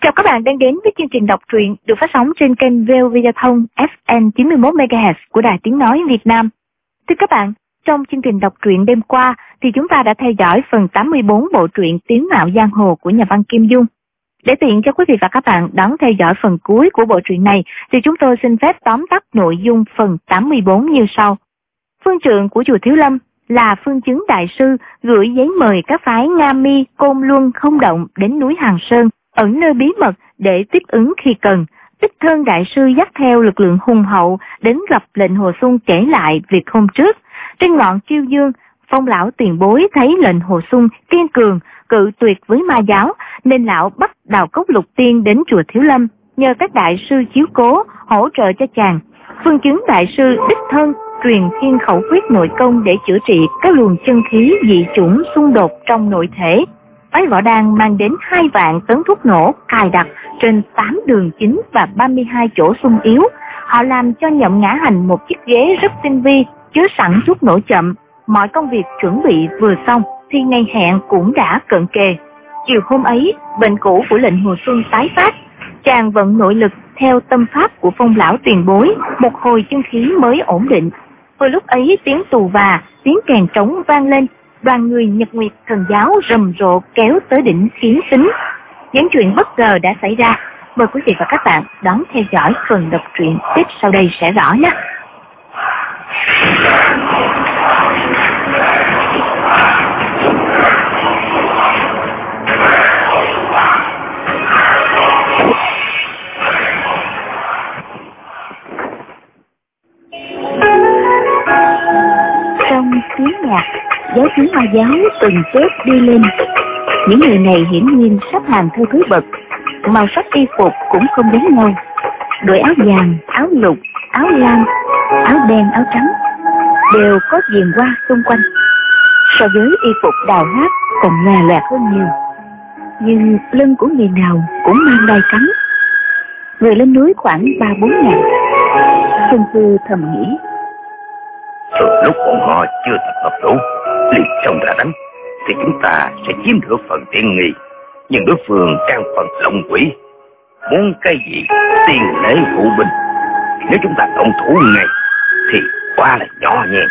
Chào các bạn đang đến với chương trình đọc truyện được phát sóng trên kênh VOV Giao thông FM 91 MHz của Đài Tiếng Nói Việt Nam. Thưa các bạn, trong chương trình đọc truyện đêm qua thì chúng ta đã theo dõi phần 84 bộ truyện Tiếng Mạo Giang Hồ của nhà văn Kim Dung. Để tiện cho quý vị và các bạn đón theo dõi phần cuối của bộ truyện này thì chúng tôi xin phép tóm tắt nội dung phần 84 như sau. Phương trượng của chùa Thiếu Lâm là Phương Chứng Đại Sư gửi giấy mời các phái Nga Mi, Côn Luân, Không Động đến núi Hàng Sơn, ẩn nơi bí mật để tiếp ứng khi cần. Đích Thân Đại Sư dắt theo lực lượng hùng hậu đến gặp Lệnh Hồ Xuân kể lại việc hôm trước. Trên ngọn Kiêu Dương, Phong lão tiền bối thấy Lệnh Hồ Xuân kiên cường, cự tuyệt với ma giáo, nên lão bắt Đào Cốc Lục Tiên đến chùa Thiếu Lâm, nhờ các đại sư chiếu cố, hỗ trợ cho chàng. Phương Chứng Đại Sư đích thân truyền thiên khẩu quyết nội công để chữa trị các luồng chân khí dị chủng xung đột trong nội thể. Phái Võ Đan mang đến 2 vạn tấn thuốc nổ cài đặt trên 8 đường chính và 32 chỗ xung yếu. Họ làm cho Nhậm Ngã Hành một chiếc ghế rất tinh vi, chứa sẵn thuốc nổ chậm. Mọi công việc chuẩn bị vừa xong thì ngày hẹn cũng đã cận kề. Chiều hôm ấy, bệnh cũ của Lệnh Hồ Xuân tái phát. Chàng vận nội lực theo tâm pháp của Phong lão tiền bối, một hồi chân khí mới ổn định. Vừa lúc ấy tiếng tù và, tiếng kèn trống vang lên. Đoàn người Nhật Nguyệt Thần giáo rầm rộ kéo tới đỉnh Kiến Tính. Những chuyện bất ngờ đã xảy ra. Mời quý vị và các bạn đón theo dõi phần đọc truyện tiếp sau đây sẽ rõ nhé. Trong tiếng nhạc, giáo sứ ma giáo từng chết đi lên. Những người này hiển nhiên sắp hàng theo thứ bậc, màu sắc y phục cũng không giống nhau. Đội áo vàng, áo lục, áo lam, áo đen, áo trắng đều có viền hoa xung quanh. So với y phục đào hát còn lòe loẹt hơn nhiều. Nhưng lưng của người nào cũng mang đai trắng. Người lên núi khoảng 3-4 ngàn. Xuân Sư thầm nghĩ, lúc bọn họ chưa tập hợp đủ liền xông ra đánh thì chúng ta sẽ chiếm được phần tiện nghi, nhưng đối phương trang phần lộng quỷ, muốn cái gì tiền lễ phụ binh. Nếu chúng ta động thủ ngay thì quá là nhỏ nhẹ.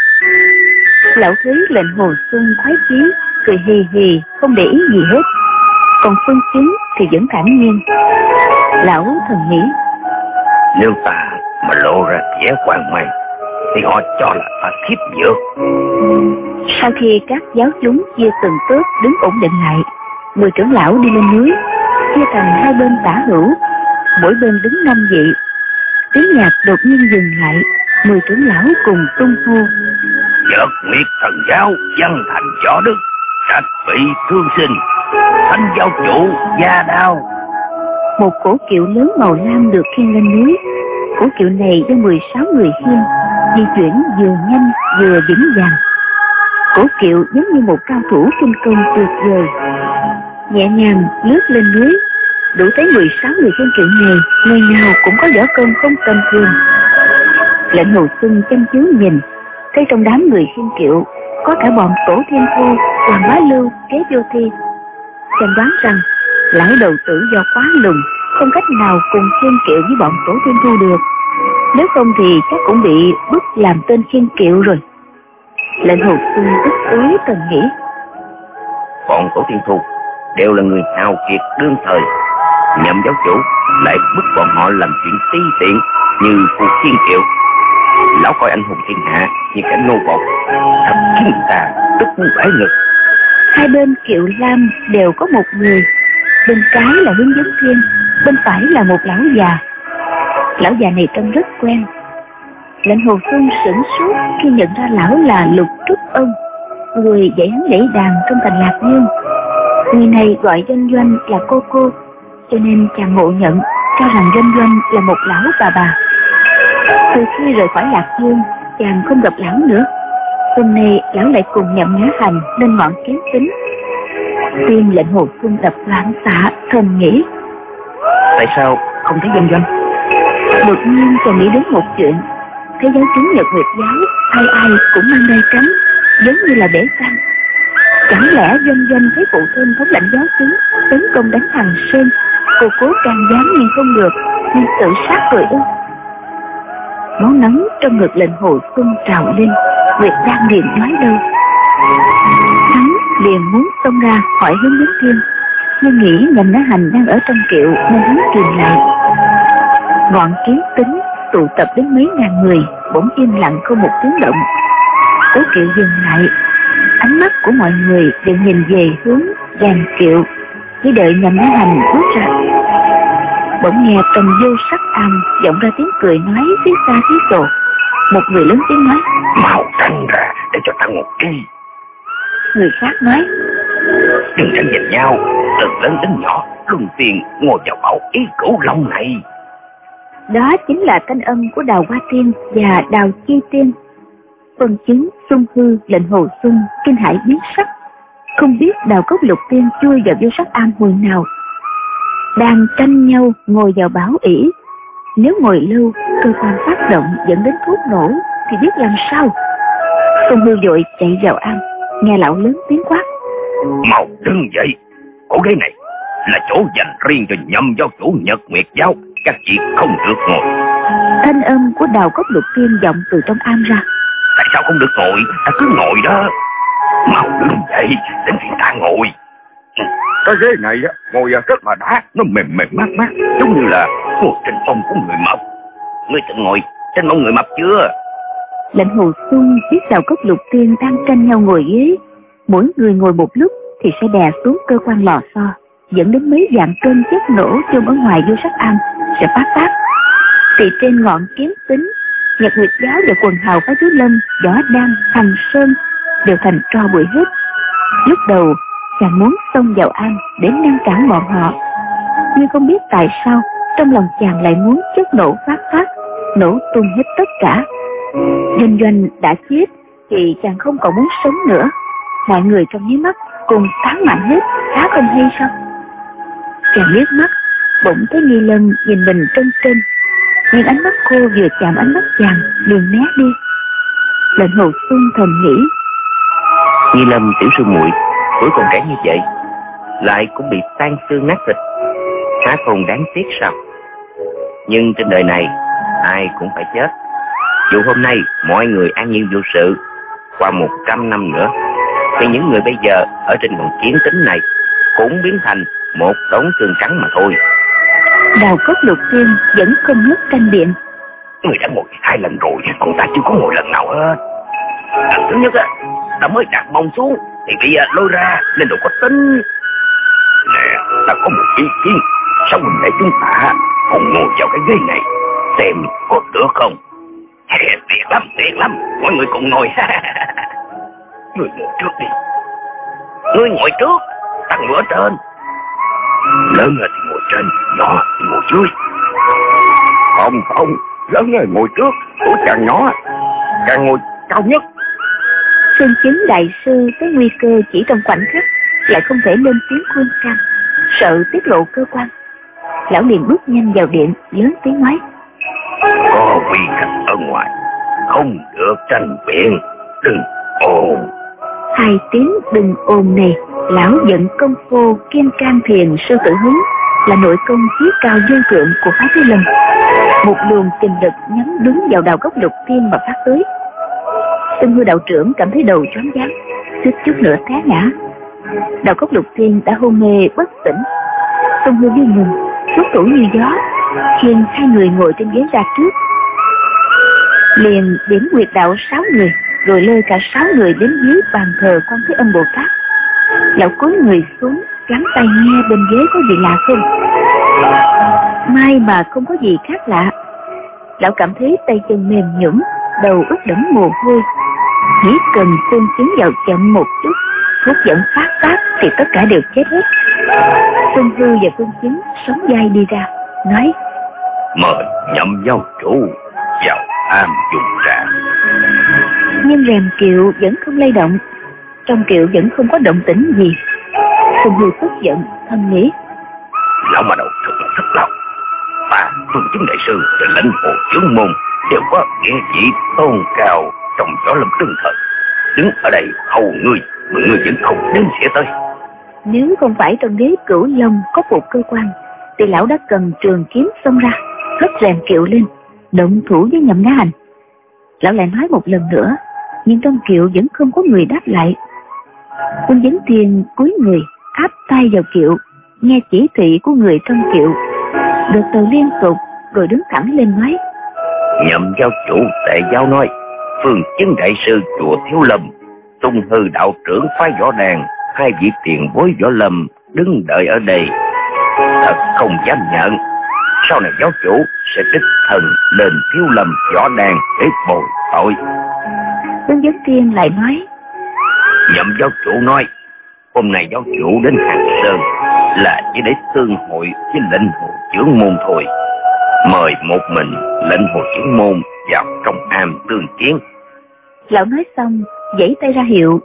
Lão thấy Lệnh Hồ Xuân khoái chí, cười hì hì không để ý gì hết. Còn Phương Chứng thì vẫn thản nhiên. Lão thầm nghĩ, nếu ta mà lộ ra vẻ hoang mang thì họ cho là ta thiếp dược. Sau khi các giáo chúng chia từng tớp đứng ổn định lại, 10 trưởng lão đi lên núi, chia thành 2 bên tả hữu, mỗi bên đứng 5 vị. Tiếng nhạc đột nhiên dừng lại, 10 trưởng lão cùng tung hô: Nhật Nguyệt Thần giáo dân thành võ đức, trạch vị thương sinh, thánh giáo chủ gia đao. Một cổ kiệu lớn màu lam được khiêng lên núi. Cổ kiệu này do 16 người khiêng, di chuyển vừa nhanh vừa vững vàng. Cổ kiệu giống như một cao thủ kinh công tuyệt vời, nhẹ nhàng lướt lên núi. Đủ thấy 16 người trên kiệu này người nào cũng có võ công không tầm thường. Lệnh Hồ Xuân chăm chú nhìn, thấy trong đám người khiêng kiệu có cả bọn Tổ Thiên Thu, Hoàng Bá Lưu, Kế Vô Thi. Chàng đoán rằng lão đầu tử do quá lùn, không cách nào cùng khiêng kiệu với bọn Tổ Thiên Thu được. Nếu không thì chắc cũng bị bức làm tên khiêng kiệu rồi. Lệnh Hồ Xuân tức tối cần nghĩ, bọn Tổ Thiên Thu đều là người hào kiệt đương thời, Nhậm giáo chủ lại bức bọn họ làm chuyện ti tiện như cuộc khiêng kiệu. Lão coi anh hùng thiên hạ như cảnh nô bộc, thậm khiến người ta tức muốn bể ngực. Hai bên kiệu lam đều có một người, bên trái là Hướng Dẫn Thiên, bên phải là một lão già. Lão già này trông rất quen. Lệnh Hồ Xuân sửng sốt khi nhận ra lão là Lục Trúc Ân, người dạy hắn đẩy đàn trong thành Lạc Dương. Người này gọi Doanh Doanh là cô, cho nên chàng ngộ nhận, cho rằng Doanh Doanh là một lão bà. Từ khi rời khỏi Lạc Dương, chàng không gặp lão nữa. Hôm nay lão lại cùng Nhậm Ngã Hành lên ngọn Kiến Tính. Tim Lệnh Hồ Xuân đập loạn xạ, thầm nghĩ, tại sao không thấy Doanh Doanh? Đột nhiên chàng nghĩ đến một chuyện. Thấy giáo chúng Nhật Nguyệt giáo ai cũng mang đai trắng, giống như là bể xăng. Chẳng lẽ Doanh Doanh thấy phụ thân thống lãnh giáo chúng tấn công đánh Hằng Sơn, Cô cố can gián nhưng không được, nên tự sát rồi ư? Máu nóng trong ngực lệnh Hồ Xuân trào lên. Nguyệt Đan liền nói đâu. Hắn liền muốn xông ra hỏi hướng đến Thiên, nhưng nghĩ Nhậm Nhã Hành đang ở trong kiệu nên hắn kìm lại. Ngọn Kiến Tính tụ tập đến mấy ngàn người bỗng im lặng không một tiếng động. Cố kiệu dừng lại, ánh mắt của mọi người đều nhìn về hướng dàn kiệu, chỉ đợi Nhậm Nhã Hành bước ra. Bỗng nghe trong vô sắc am vọng ra tiếng cười nói phía xa phía tổ. Một người lớn tiếng nói: mau tránh ra để cho ta ngồi đi. Người khác nói: đừng tranh giành nhau, từ lớn đến nhỏ luân phiên ngồi vào bầu ý cửu long này. Đó chính là thanh âm của Đào Hoa Tiên và Đào Chi Tiên. Phần chứng Xuân Hư lệnh Hồ Xuân kinh hãi biến sắc, không biết Đào Cốc Lục Tiên chui vào vô sắc am hồi nào. Đang tranh nhau ngồi vào bảo ỷ, nếu ngồi lâu cơ quan phát động dẫn đến thuốc nổ thì biết làm sao. Xuân Hư vội chạy vào am, nghe lão lớn tiếng quát: mau đứng dậy, cổ ghế này là chỗ dành riêng cho Nhậm giáo chủ Nhật Nguyệt giáo, các chị không được ngồi. Thanh âm của Đào Cốc Lục Tiên vọng từ trong am ra: tại sao không được ngồi? Ta cứ ngồi đó. Mau đứng dậy, đến phiên ta ngồi. Cái ghế này ngồi rất là đã, nó mềm mềm mát mát, giống như là ngồi trên mông của người mập. Ngươi tự ngồi trên mông người mập chưa? Lệnh Hồ Xuân biết Đào Cốc Lục Tiên đang tranh nhau ngồi ghế, mỗi người ngồi một lúc thì sẽ đè xuống cơ quan lò xo, dẫn đến mấy dạng cơn chất nổ chôn ở ngoài vô sắc am sẽ phát tác. Thì trên ngọn Kiếm Tính, Nhật Nguyệt giáo và quần hào phái Tứ Lâm, Võ Đăng, Thành Sơn đều thành tro bụi hết. Lúc đầu chàng muốn xông vào am để ngăn cản bọn họ, nhưng không biết tại sao trong lòng chàng lại muốn chất nổ phát tác, nổ tung hết tất cả. Doanh Doanh đã chết thì chàng không còn muốn sống nữa. Mọi người trong nháy mắt cùng tán mạnh hết, khá không hay sao? Chàng liếc mắt, bỗng thấy Nghi Lâm nhìn mình trân trân, nhưng ánh mắt cô vừa chạm ánh mắt chàng liền né đi. Lệnh Hồ Xuân thầm nghĩ: Nghi Lâm tiểu sư muội tuổi còn trẻ như vậy, lại cũng bị tan xương nát thịt, há không đáng tiếc sao? Nhưng trên đời này ai cũng phải chết. Dù hôm nay mọi người an nhiên vô sự, qua 100 năm nữa thì những người bây giờ ở trên ngọn Kiến Tính này cũng biến thành một đống xương trắng mà thôi. Đào Cốc Lục Tiên vẫn không ngớt tranh biện: Người đã ngồi 2 lần rồi, còn ta chưa có ngồi lần nào hết. Lần thứ nhất ta mới đặt mông xuống thì bị lôi ra nên đâu có tính. Nè, ta có một ý kiến, sao mình để chúng ta cùng ngồi vào cái ghế này xem có được không? Tiện lắm, mọi người cùng ngồi. Người ngồi trước đi. Ngươi ngồi trước, ta ngồi ở trên. Lớn thì ngồi trên, nhỏ thì ngồi dưới. Không, lớn ngồi trước, tuổi càng nhỏ càng ngồi cao nhất. Sơn Chính đại sư thấy nguy cơ chỉ trong khoảnh khắc, lại không thể lên tiếng khuyên can, sợ tiết lộ cơ quan. Lão liền bước nhanh vào điện, lớn tiếng nói: có quy cách ở ngoài, không được tranh biện, đừng ồn. 2 tiếng đừng ồn này, lão giận công phu Kim Cang Thiền Sư Tử Hứng là nội công chí cao vô thượng của phái Tứ Lâm. Một luồng kình lực nhắm đúng vào Đào Cốc Lục Tiên mà phát tới. Xuân Hư đạo trưởng cảm thấy đầu choáng váng, suýt chút nữa té ngã. Đào Cốc Lục Tiên đã hôn mê bất tỉnh. Xuân Hư vui mừng, xuất thủ như gió, khiêng 2 người ngồi trên ghế ra trước, liền điểm huyệt đạo 6 người, rồi lôi cả 6 người đến dưới bàn thờ Quan Thế Âm Bồ Tát. Lão cúi người xuống, gắn tay nghe bên ghế có gì lạ không. May mà không có gì khác lạ. Lão cảm thấy tay chân mềm nhũn, đầu ướt đẫm mồ hôi. Chỉ cần phun chứng vào chậm một chút, thuốc dẫn phát tác thì tất cả đều chết hết. Xuân Hư và Phương Chính sống dai đi ra, nói: mời Nhậm giáo chủ vào am dùng trà. Nhưng rèm kiệu vẫn không lay động, trong kiệu vẫn không có động tĩnh gì. Xuân Hư tức giận, thầm nghĩ: lão mà đầu thật là thất lòng. Ta Phương Chính đại sư và lãnh Hồ Chướng môn đều có nghĩa vị tôn cao trong Võ Lâm Tương Thần, đứng ở đây hầu ngươi mà ngươi vẫn không đến sẽ tới. Nếu không phải trong ghế Cửu Long có một cơ quan thì lão đã cầm trường kiếm xông ra, hất rèm kiệu lên, động thủ với Nhậm Ngã Hành. Lão lại nói một lần nữa, nhưng trong kiệu vẫn không có người đáp lại. Quân Vấn Thiên cúi người áp tay vào kiệu, nghe chỉ thị của người trong kiệu, gật đầu liên tục rồi đứng thẳng lên nói: Nhậm giáo chủ Tề Giáo nói, Phương Chứng đại sư chùa Thiếu Lâm, Tung Hư đạo trưởng phái Võ Đàn, hai vị tiền bối Võ Lâm đứng đợi ở đây. Thật không dám nhận, sau này giáo chủ sẽ đích thân lên Thiếu Lâm Võ Đàn để bồi tội. Quân Vấn Thiên lại nói: Nhậm giáo chủ nói, hôm nay giáo chủ đến Hàng Sơn là chỉ để tương hội với lệnh hồ trưởng môn thôi. Mời một mình lệnh hồ trưởng môn vào trong am tương kiến. Lão nói xong giãy tay ra hiệu,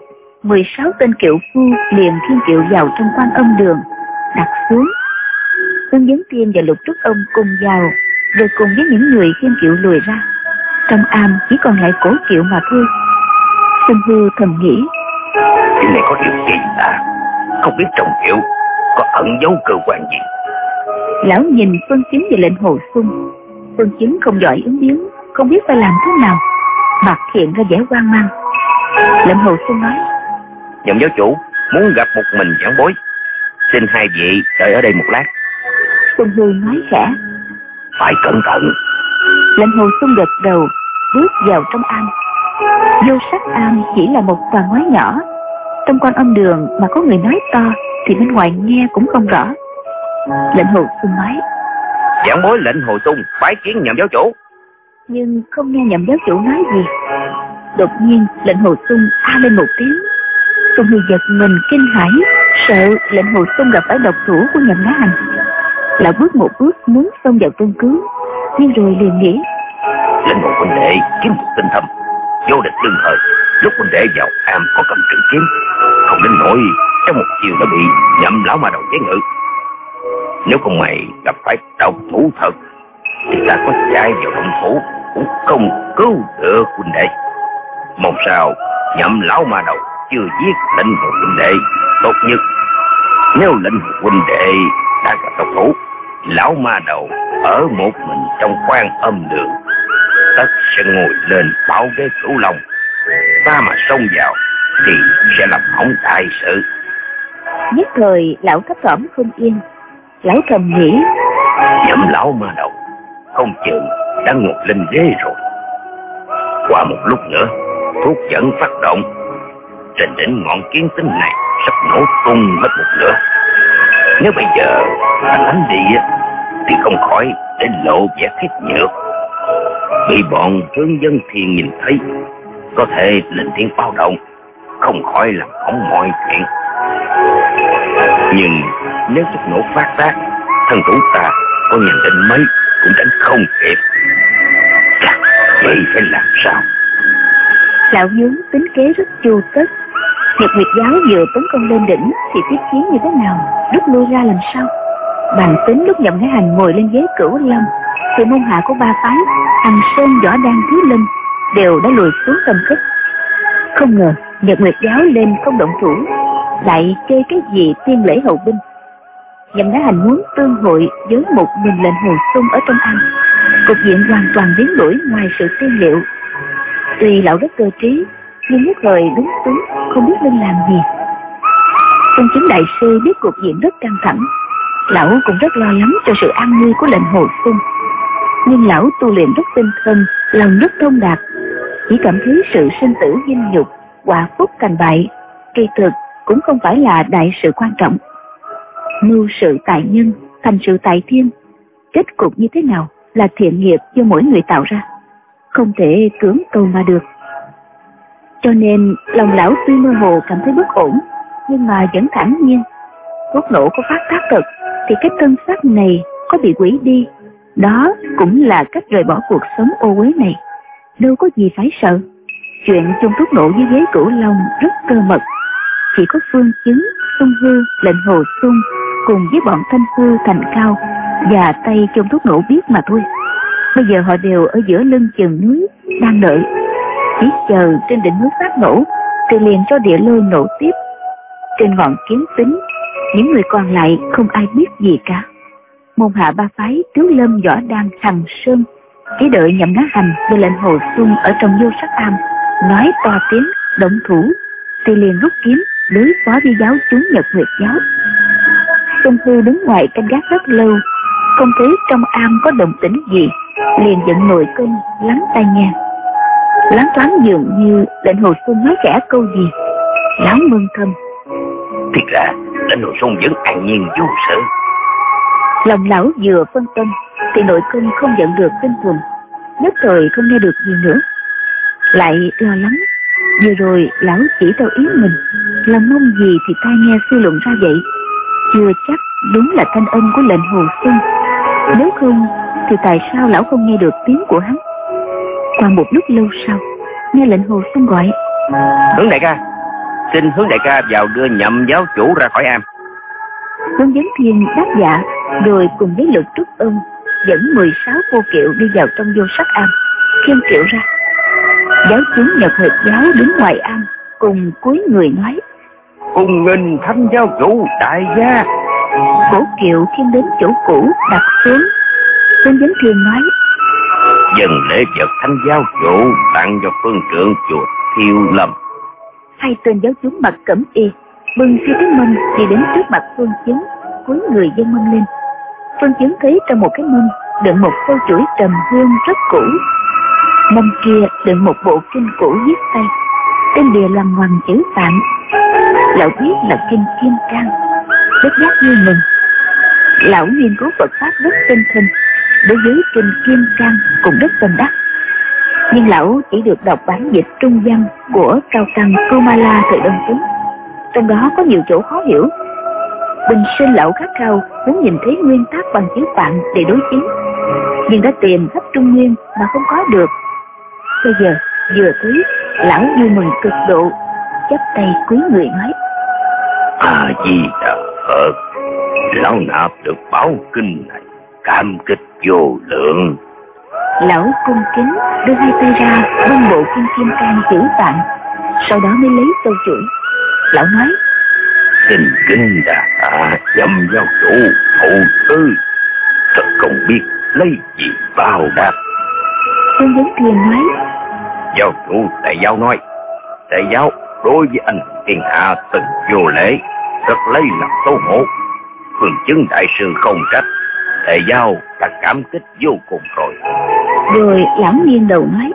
16 tên kiệu phu liền khiêng kiệu vào trong Quan Âm đường, đặt xuống. Quân Vấn Thiên và Lục Trúc Ông cùng vào, rồi cùng với những người khiêng kiệu lùi ra. Trong am chỉ còn lại cổ kiệu mà thôi. Xuân Hư thầm nghĩ: Cái này có điều kỳ lạ, không biết trong kiệu có ẩn dấu cơ quan gì. Lão nhìn Phương Chứng và lệnh Hồ Xuân. Phương Chứng không giỏi ứng biến, không biết phải làm thế nào, mặt hiện ra vẻ hoang mang. Lệnh Hồ Xuân nói: Nhậm giáo chủ muốn gặp một mình giảng bối, xin hai vị đợi ở đây một lát. Xuân Hư nói khẽ: Phải cẩn thận. Lệnh Hồ Xuân gật đầu, bước vào trong am. Vô sắc am chỉ là một tòa ngói nhỏ. Trong Quan Âm đường mà có người nói to thì bên ngoài nghe cũng không rõ. Lệnh Hồ Xuân nói: Giảng bối lệnh Hồ Xuân bái kiến Nhậm giáo chủ. Nhưng không nghe Nhậm giáo chủ nói gì. Đột nhiên lệnh Hồ Xuân a lên một tiếng. Xuân Hư giật mình kinh hãi, sợ lệnh Hồ Xuân gặp phải độc thủ của Nhậm Ngã Hành. Lão bước một bước muốn xông vào tương cứu, nhưng rồi liền nghĩ: Lệnh Hồ huynh đệ kiếm thuật tinh thâm, vô địch đương thời. Lúc huynh đệ vào am có cầm trường kiếm, không đến nỗi trong một chiều đã bị Nhậm lão ma đầu chế ngự. Nếu không mày gặp phải độc thủ thật thì ta có chạy vào động thủ cũng không cứu được huynh đệ. Mong sao Nhậm lão ma đầu chưa giết lệnh Hồ huynh đệ. Tốt nhất nếu lệnh Hồ huynh đệ đã gặp độc thủ, lão ma đầu ở một mình trong Quan Âm đường, tất sẽ ngồi lên bảo ghế Cửu Long. Ta mà xông vào thì sẽ làm hỏng đại sự. Nhất thời lão thấp thỏm không yên. Lão thầm nghĩ: Nhậm lão ma đầu không chừng đã ngồi lên ghế rồi. Qua một lúc nữa thuốc dẫn phát động, trên đỉnh ngọn kiến tinh này sắp nổ tung hết một lửa. Nếu bây giờ ta đánh đi thì không khỏi để lộ vẻ thiết nhược, bị bọn Hướng Dân Thiên nhìn thấy, có thể lên tiếng báo động, không khỏi làm hỏng mọi chuyện. Nhưng nếu chất nổ phát tác, thân thủ ta có nhanh đến mấy cũng đánh không kịp. Vậy phải làm sao? Lão nhướng tính kế rất chu tất. Nhật Nguyệt giáo vừa tấn công lên đỉnh thì tiếp chiến như thế nào, rút lui ra làm sao? Bàn tính lúc Nhậm Ngã Hành ngồi lên ghế Cửu Long thì môn hạ của ba phái Hằng Sơn, Võ Đan, Thiếu Lâm đều đã lùi xuống tâm thức. Không ngờ Nhật Nguyệt giáo lên không động thủ, lại chơi cái gì tiên lễ hậu binh. Nhậm Ngã Hành muốn tương hội với một mình lệnh Hồ Xuân ở trong am, cục diện hoàn toàn biến đổi ngoài sự tiên liệu. Tuy lão rất cơ trí, nhưng nhất thời đứng xuống không biết nên làm gì. Phương Chứng đại sư biết cục diện rất căng thẳng, lão cũng rất lo lắng cho sự an nguy của lệnh Hồ Xuân. Nhưng lão tu luyện rất tinh thần, lòng rất thông đạt, chỉ cảm thấy sự sinh tử vinh nhục, họa phúc thành bại kỳ thực cũng không phải là đại sự quan trọng. Mưu sự tại nhân, thành sự tại thiên, kết cục như thế nào là thiện nghiệp do mỗi người tạo ra, không thể cưỡng cầu mà được. Cho nên lòng lão tuy mơ hồ cảm thấy bất ổn, nhưng mà vẫn thản nhiên. Thuốc nổ có phát tác thật thì cái thân xác này có bị hủy đi, đó cũng là cách rời bỏ cuộc sống ô uế này, đâu có gì phải sợ. Chuyện chung thuốc nổ với ghế Cửu Long rất cơ mật, chỉ có Phương Chứng, Xuân Hư, lệnh Hồ Xuân cùng với bọn Thanh Hư, Thành Cao và tay chung thuốc nổ biết mà thôi. Bây giờ họ đều ở giữa lưng chừng núi đang đợi, chỉ chờ trên đỉnh núi phát nổ thì liền cho địa lôi nổ tiếp. Trên ngọn kiến tính, những người còn lại không ai biết gì cả. môn hạ ba phái Tiếu Lâm, Võ Đăng, Hằng Sơn chỉ đợi Nhậm Ngã Hành và lệnh Hồ Xuân ở trong Vô Sắc Am nói to tiếng động thủ thì liền rút kiếm đối phó với giáo chúng Nhật Nguyệt giáo. Xuân Hư đứng ngoài canh gác rất lâu, không thấy trong am có động tĩnh gì, liền dựng nồi cơm lắng tai nghe. Loáng thoáng dường như lệnh Hồ Xuân nói khẽ câu gì, lão mừng thầm. Thiệt ra lệnh Hồ Xuân vẫn an nhiên vô sự. Lòng lão vừa phân tâm thì nội cơm không nhận được tinh thuần, nhất thời không nghe được gì nữa, lại lo lắng. Vừa rồi lão chỉ theo ý mình, lòng mong gì thì tai nghe suy luận ra vậy, chưa chắc đúng là thanh âm của lệnh Hồ Xuân. Nếu không thì tại sao lão không nghe được tiếng của hắn? Qua một lúc lâu sau, nghe lệnh Hồ Xuân gọi. Hướng đại ca, xin Hướng đại ca vào đưa Nhậm giáo chủ ra khỏi am. Hướng Vấn Thiên đáp dạ, rồi cùng với Lục Trúc Ân dẫn 16 cô kiệu đi vào trong Vô Sắc Am, khiêng kiệu ra. Giáo chúng Nhật Nguyệt giáo đứng ngoài am cùng cúi người nói: Cùng nghênh Thánh giáo chủ đại gia. Cổ kiệu khiêng đến chỗ cũ đặt xuống. Hướng Vấn Thiên nói: Dần lễ vật Thánh giáo chủ tặng cho phương trưởng chùa Thiêu Lâm. Hai tên giáo chúng mặc cẩm y bưng phi cái mâm đi đến trước mặt Phương Chứng, cúi người dâng mâm lên. Phương Chứng thấy trong một cái mâm đựng một sâu chuỗi trầm hương rất cũ, mâm kia đựng một bộ kinh cũ viết tay, trên bìa làm ngoằn chữ Tạng. Lão biết là kinh Kim Cang, rất giác vui mừng. Lão nghiên cứu Phật pháp rất tinh thâm, đối với kinh Kim Cang cũng rất tâm đắc, nhưng lão chỉ được đọc bản dịch trung văn của cao tăng Kumala thời Đông Tính, trong đó có nhiều chỗ khó hiểu. Bình sinh lão khát khao muốn nhìn thấy nguyên tác bằng chữ Phạn để đối chứng, nhưng đã tìm khắp Trung Nguyên mà không có được. Bây giờ vừa thấy, lão vui mừng cực độ, chắp tay cúi người nói: A Di Đà Phật, lão nạp được báo kinh này, cảm kích vô lượng. Lão cung kính đưa hai tay ra bưng bộ kinh Kim Cang chữ Tạng, sau đó mới lấy sâu chuỗi. Lão nói: Xin kính đà tạ Nhậm giáo chủ hậu tư, thật không biết lấy gì báo đáp. Phương Vấn Thiên nói: Giáo chủ đại giáo nói, đại giáo đối với anh thiên hạ từng vô lễ, rất lấy làm xấu hổ. Phương Chứng đại sư không trách, đại giáo đã cảm kích vô cùng rồi. Rồi lão nghiêng đầu nói: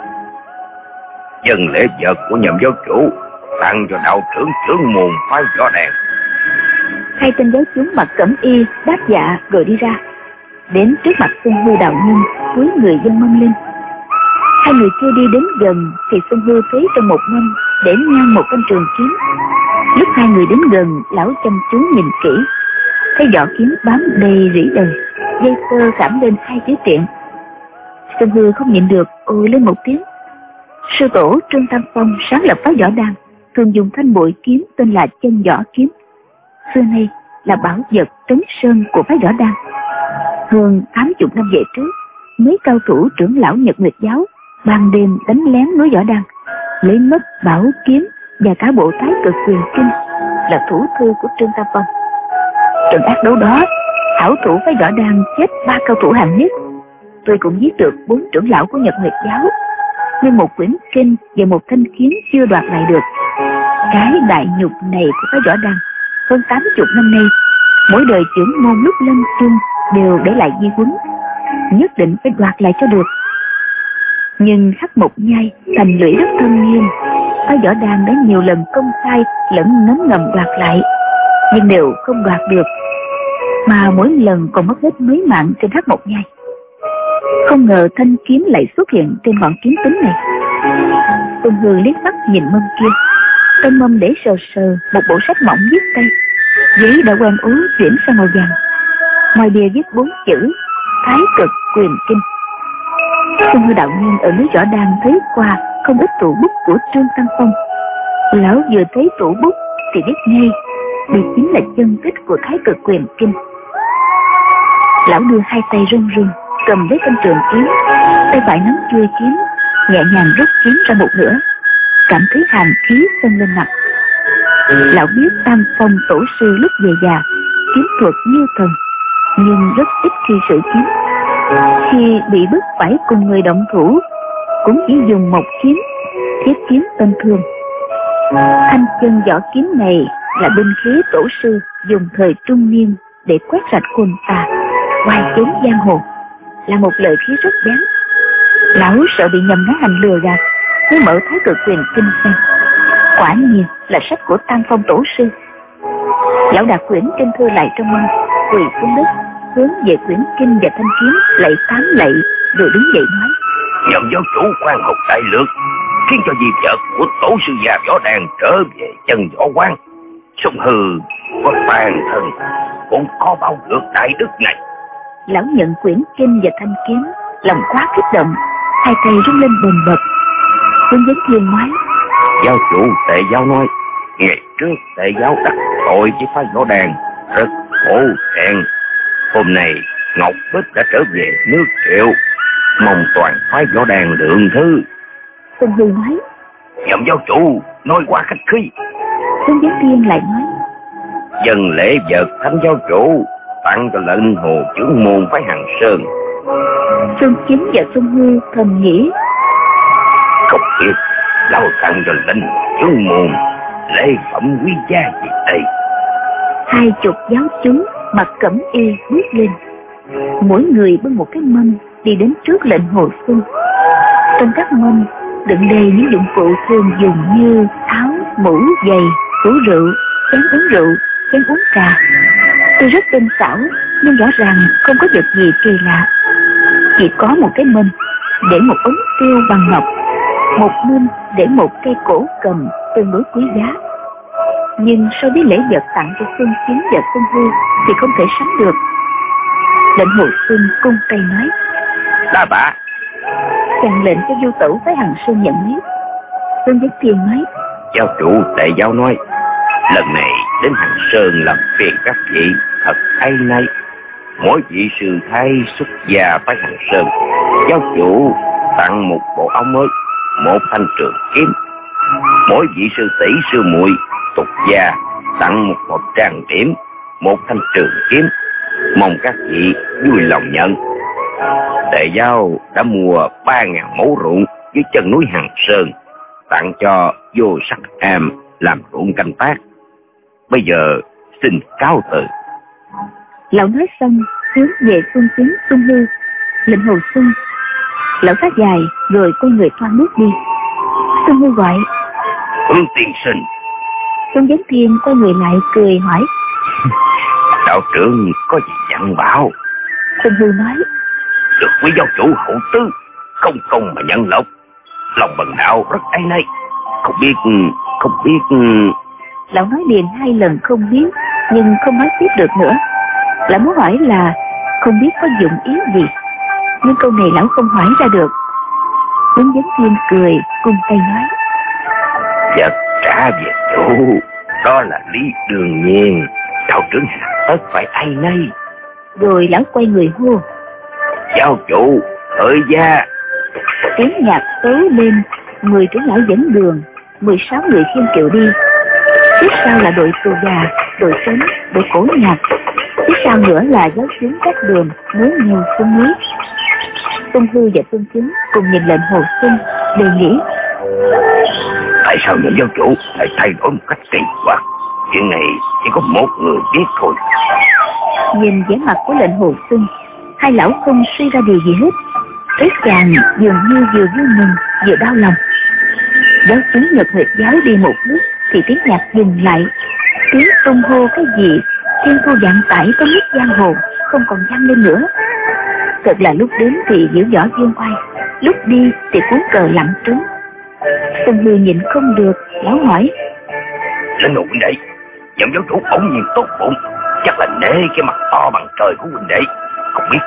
Dân lễ vật của Nhậm giáo chủ tặng cho đạo trưởng trưởng môn phái Võ Đàn. Hai tên giáo chúng mặc cẩm y đáp dạ rồi đi ra, đến trước mặt Xuân Hư đạo nhân, cúi người dâng mâm lên. Hai người chưa đi đến gần thì Xuân Hư thấy trong một mâm để ngang một thanh trường kiếm. Lúc hai người đến gần, lão chăm chú nhìn kỹ, thấy vỏ kiếm bám đầy rỉ đầy, dây tơ khảm lên hai chữ Tiện. Xuân Hư không nhịn được ôi lên một tiếng. Sư tổ Trương Tam Phong sáng lập phái Võ Đăng thường dùng thanh bội kiếm tên là Chân Võ kiếm, xưa nay là bảo vật trấn sơn của phái Võ Đăng. Hơn 80 năm về trước, mấy cao thủ trưởng lão Nhật Nguyệt giáo ban đêm đánh lén núi Võ Đăng, lấy mất bảo kiếm và cả bộ Thái Cực Quyền Kinh là thủ thư của Trương Tam Phong. Trận ác đấu đó, hảo thủ phái Võ Đăng chết 3 cao thủ hạng nhất. Tôi cũng giết được 4 trưởng lão của Nhật Nguyệt giáo, nhưng một quyển kinh và một thanh kiếm chưa đoạt lại được. Cái đại nhục này của phái Võ Đăng hơn 80 năm nay, mỗi đời trưởng môn lúc lâm chung đều để lại di huấn, nhất định phải đoạt lại cho được. Nhưng Hắc Một Nhai thành lũy rất thâm nghiêm, phái Võ Đăng đã nhiều lần công khai lẫn ngấm ngầm đoạt lại, nhưng đều không đoạt được, mà mỗi lần còn mất hết mấy mạng trên Hắc Một Nhai. Không ngờ thanh kiếm lại xuất hiện trên ngọn kiếm tính này. Tuân Hư liếc mắt nhìn mâm kia, trong mâm để sờ sờ một bộ sách mỏng viết tay, giấy đã quen ố chuyển sang màu vàng, ngoài bìa viết 4 chữ Thái Cực Quyền Kinh. Tuân Hư đạo nhân ở núi Võ Đăng thấy qua không ít tủ bút của Trương Tam Phong. Lão vừa thấy tủ bút thì biết ngay đây chính là chân tích của Thái Cực Quyền Kinh. Lão đưa hai tay run run cầm lấy thanh trường kiếm, tay phải nắm chuôi kiếm, nhẹ nhàng rút kiếm ra một nửa, cảm thấy hàn khí xông lên mặt. Lão biết Tam Phong tổ sư lúc về già kiếm thuật như thần, nhưng rất ít khi sử kiếm. Khi bị bức phải cùng người động thủ, cũng chỉ dùng một kiếm, thiết kiếm tân thương. Thanh chân võ kiếm này là binh khí tổ sư dùng thời trung niên để quét sạch quân ta, oai chốn giang hồ, là một lợi khí rất bén. Lão sợ bị nhầm nói hành lừa gạt, mới mở Thái Cực Quyền Kinh xem. Quả nhiên là sách của Tam Phong tổ sư. Lão đặt quyển kinh thư lại trong mâm, quỳ xuống đất, hướng về quyển kinh và thanh kiếm lạy 8 lạy, rồi đứng dậy nói: Nhậm giáo chủ quan học đại lược, khiến cho di vật của tổ sư già võ đàn trở về chân võ quan. Sông Hư có toàn thân cũng có bao được đại đức này. Lão nhận quyển kinh và thanh kiếm, lòng quá kích động, hai tay rung lên bần bật. Vương Vấn Thiên nói: Giáo chủ Tề Giáo nói, ngày trước Tề Giáo đặt tội với phái võ đàn, rất khổ thẹn. Hôm nay Ngọc Bích đã trở về nước Triệu, mong toàn phái võ đàn lượng thứ. Sông Hư nói: Nhậm giáo chủ nói quá khách khí. Vương Vấn Thiên lại nói: Dân lễ vật thánh giáo chủ tặng cho lệnh hồ trưởng môn phái Hằng Sơn. Xuân Chính và Xuân Hư thầm nghĩ: Không biết lão tặng cho lệnh trưởng môn lễ phẩm quý giá gì đây. 20 giáo chúng mặc cẩm y bước lên, mỗi người bưng một cái mâm đi đến trước lệnh Hồ Xuân. Trong các mâm đựng đầy những dụng cụ thường dùng như tháo, mũ, giày, tủ rượu, chén uống rượu, chén uống trà. Tuy rất tinh xảo nhưng rõ ràng không có vật gì kỳ lạ. Chỉ có một cái mâm để một ống tiêu bằng ngọc, một mâm để một cây cổ cầm tương đối quý giá. Nhưng so với lễ vật tặng cho Xuân Chính và Xuân Hư thì không thể sánh được. Lệnh Hồ Xuân cung tay nói: Đa tạ. Chàng lệnh cho Du Tẩu phái Hằng Sơn nhận lấy. Xuân Vấn Thiên nói: Giáo chủ Tề Giáo nói, lần này đến Hằng Sơn làm phiền các vị thật hay nay. Mỗi vị sư thái xuất gia phái Hằng Sơn, giáo chủ tặng một bộ áo mới, một thanh trường kiếm. Mỗi vị sư tỷ sư muội tục gia tặng một hộp trang điểm, một thanh trường kiếm. Mong các vị vui lòng nhận. Tề Giáo đã mua 3.000 mẫu ruộng dưới chân núi Hằng Sơn, tặng cho Vô Sắc Am làm ruộng canh tác. Bây giờ xin cáo từ. Lão nói xong hướng về Xuân Chính, Xuân Hư, lệnh Hồ Xuân. Lão phát dài rồi quay người thoăn bước đi. Xuân Hư gọi: Hương tiên sinh. Xuân Vấn Thiên quay người lại cười hỏi: Đạo trưởng có gì dặn bảo? Xuân Hư nói: Được quý giáo chủ hậu tứ, không công mà nhận lộc, lòng bần đạo rất áy náy. Không biết. Lão nói liền 2 lần không biết, nhưng không nói tiếp được nữa. Lão muốn hỏi là không biết có dụng ý gì, nhưng câu này lão không hỏi ra được. Xuân Vấn Thiên cười cung tay nói: Vật trả về chủ, đó là lý đương nhiên. Đạo trưởng tất phải áy náy. Rồi lão quay người hô: Giáo chủ thời gia. Tiếng nhạc tấu lên, 10 trưởng lão dẫn đường, 16 người khiêng kiệu đi. Tiếp sau là đội tù gà, đội trống, đội cổ nhạc. Tiếp sau nữa là giáo chúng các đường nối nhau xuống núi. Xuân Hư và Xuân Chính cùng nhìn lệnh Hồ Xuân, đề nghị: Tại sao những giáo chủ lại thay đổi một cách kỳ quặc? Chuyện này chỉ có một người biết thôi. Nhìn vẻ mặt của lệnh Hồ Xuân, 2 lão không suy ra điều gì hết. Ý chàng dường như vừa vui mừng vừa đau lòng. Giáo chúng Nhật Nguyệt giáo đi một lúc thì tiếng nhạc dừng lại. Tiếng tung hô cái gì thiên thu vạn tải có nước giang hồ không còn vang lên nữa. Thật là lúc đến thì diễu võ dương oai, lúc đi thì cuốn cờ lặng trống. Xuân Hư nhìn không được, lão hỏi: Linh huynh đệ, nhậm giáo chủ bỗng nhiên tốt bụng, chắc là nể cái mặt to bằng trời của huynh đệ. Không biết.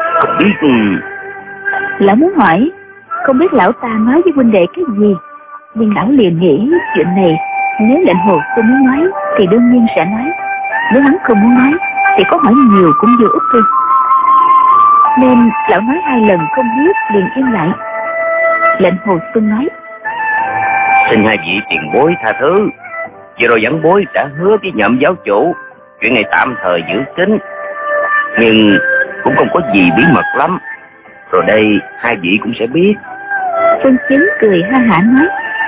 Lão muốn hỏi, không biết lão ta nói với huynh đệ cái gì, nhưng lão liền nghĩ chuyện này nếu lệnh Hồ Xuân muốn nói thì đương nhiên sẽ nói, nếu hắn không muốn nói thì có hỏi nhiều cũng vô ích thôi. Nên lão nói 2 lần không biết liền im lại. Lệnh Hồ Xuân nói: Xin 2 vị tiền bối tha thứ. Vừa rồi dẫn bối đã hứa với nhậm giáo chủ, chuyện này tạm thời giữ kín. Nhưng cũng không có gì bí mật lắm. Rồi đây hai vị cũng sẽ biết. Phương Chính cười ha hả nói.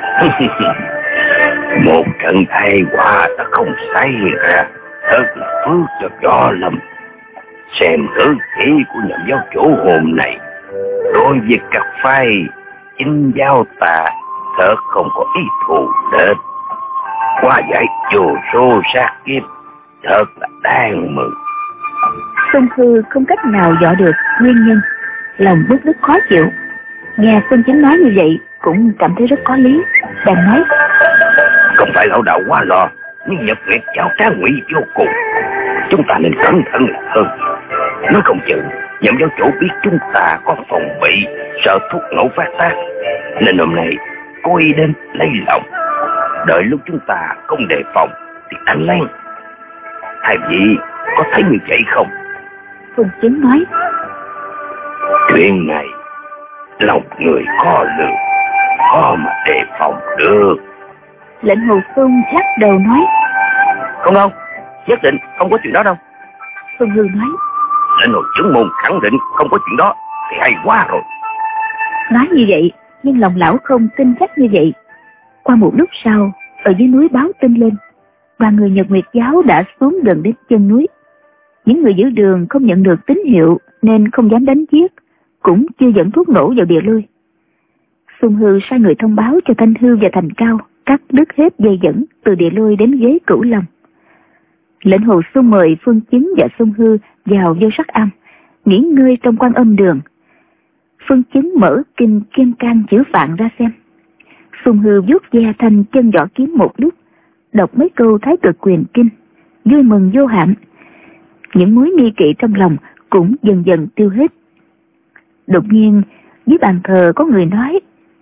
Một trận thai họa đã không xảy ra, thật phước cho Võ Lâm. Xem cử chỉ của nhậm giáo chủ hôm nay đối với các phái chính giáo ta thật không có ý thù địch, qua giải vô số sát kiếp, thật là đáng mừng. Xuân Hư không cách nào dò được nguyên nhân, lòng bức rất khó chịu. Nghe Phương Chính nói như vậy cũng cảm thấy rất có lý, bèn nói: Không phải lão đạo quá lo, nhưng Nhật Nguyệt giáo trá ngụy vô cùng, chúng ta nên cẩn thận hơn. Nói không chừng nhậm giáo chủ biết chúng ta có phòng bị, sợ thuốc nổ phát tác, nên hôm nay cố ý đến lấy lòng. Đợi lúc chúng ta không đề phòng thì đánh lên. Hai vị có thấy như vậy không? Phương Chính nói: Chuyện này lòng người khó lường, khó mà đề phòng được. Lệnh Hồ Xuân lắc đầu nói: Không đâu, nhất định không có chuyện đó đâu. Xuân Hư nói: Lệnh Hồ trưởng môn khẳng định không có chuyện đó thì hay quá rồi. Nói như vậy nhưng lòng lão không tin chắc như vậy. Qua một lúc sau, ở dưới núi báo tin lên, đoàn người Nhật Nguyệt giáo đã xuống gần đến chân núi. Những người giữ đường không nhận được tín hiệu nên không dám đánh giết, cũng chưa dẫn thuốc nổ vào địa lôi. Xuân Hư sai người thông báo cho Thanh Hư và Thành Cao cắt đứt hết dây dẫn từ địa lôi đến ghế Cửu Long. Lệnh Hồ Xuân mời Phương Chính và Xuân Hư vào vô sắc am nghỉ ngơi trong Quan Âm đường. Phương Chính mở kinh Kim Cang chữ Phạn ra xem. Xuân Hư vuốt ve thanh chân võ kiếm một lúc, đọc mấy câu Thái Cực Quyền Kinh, vui mừng vô hạn. Những mối nghi kỵ trong lòng cũng dần dần tiêu hết. Đột nhiên dưới bàn thờ có người nói: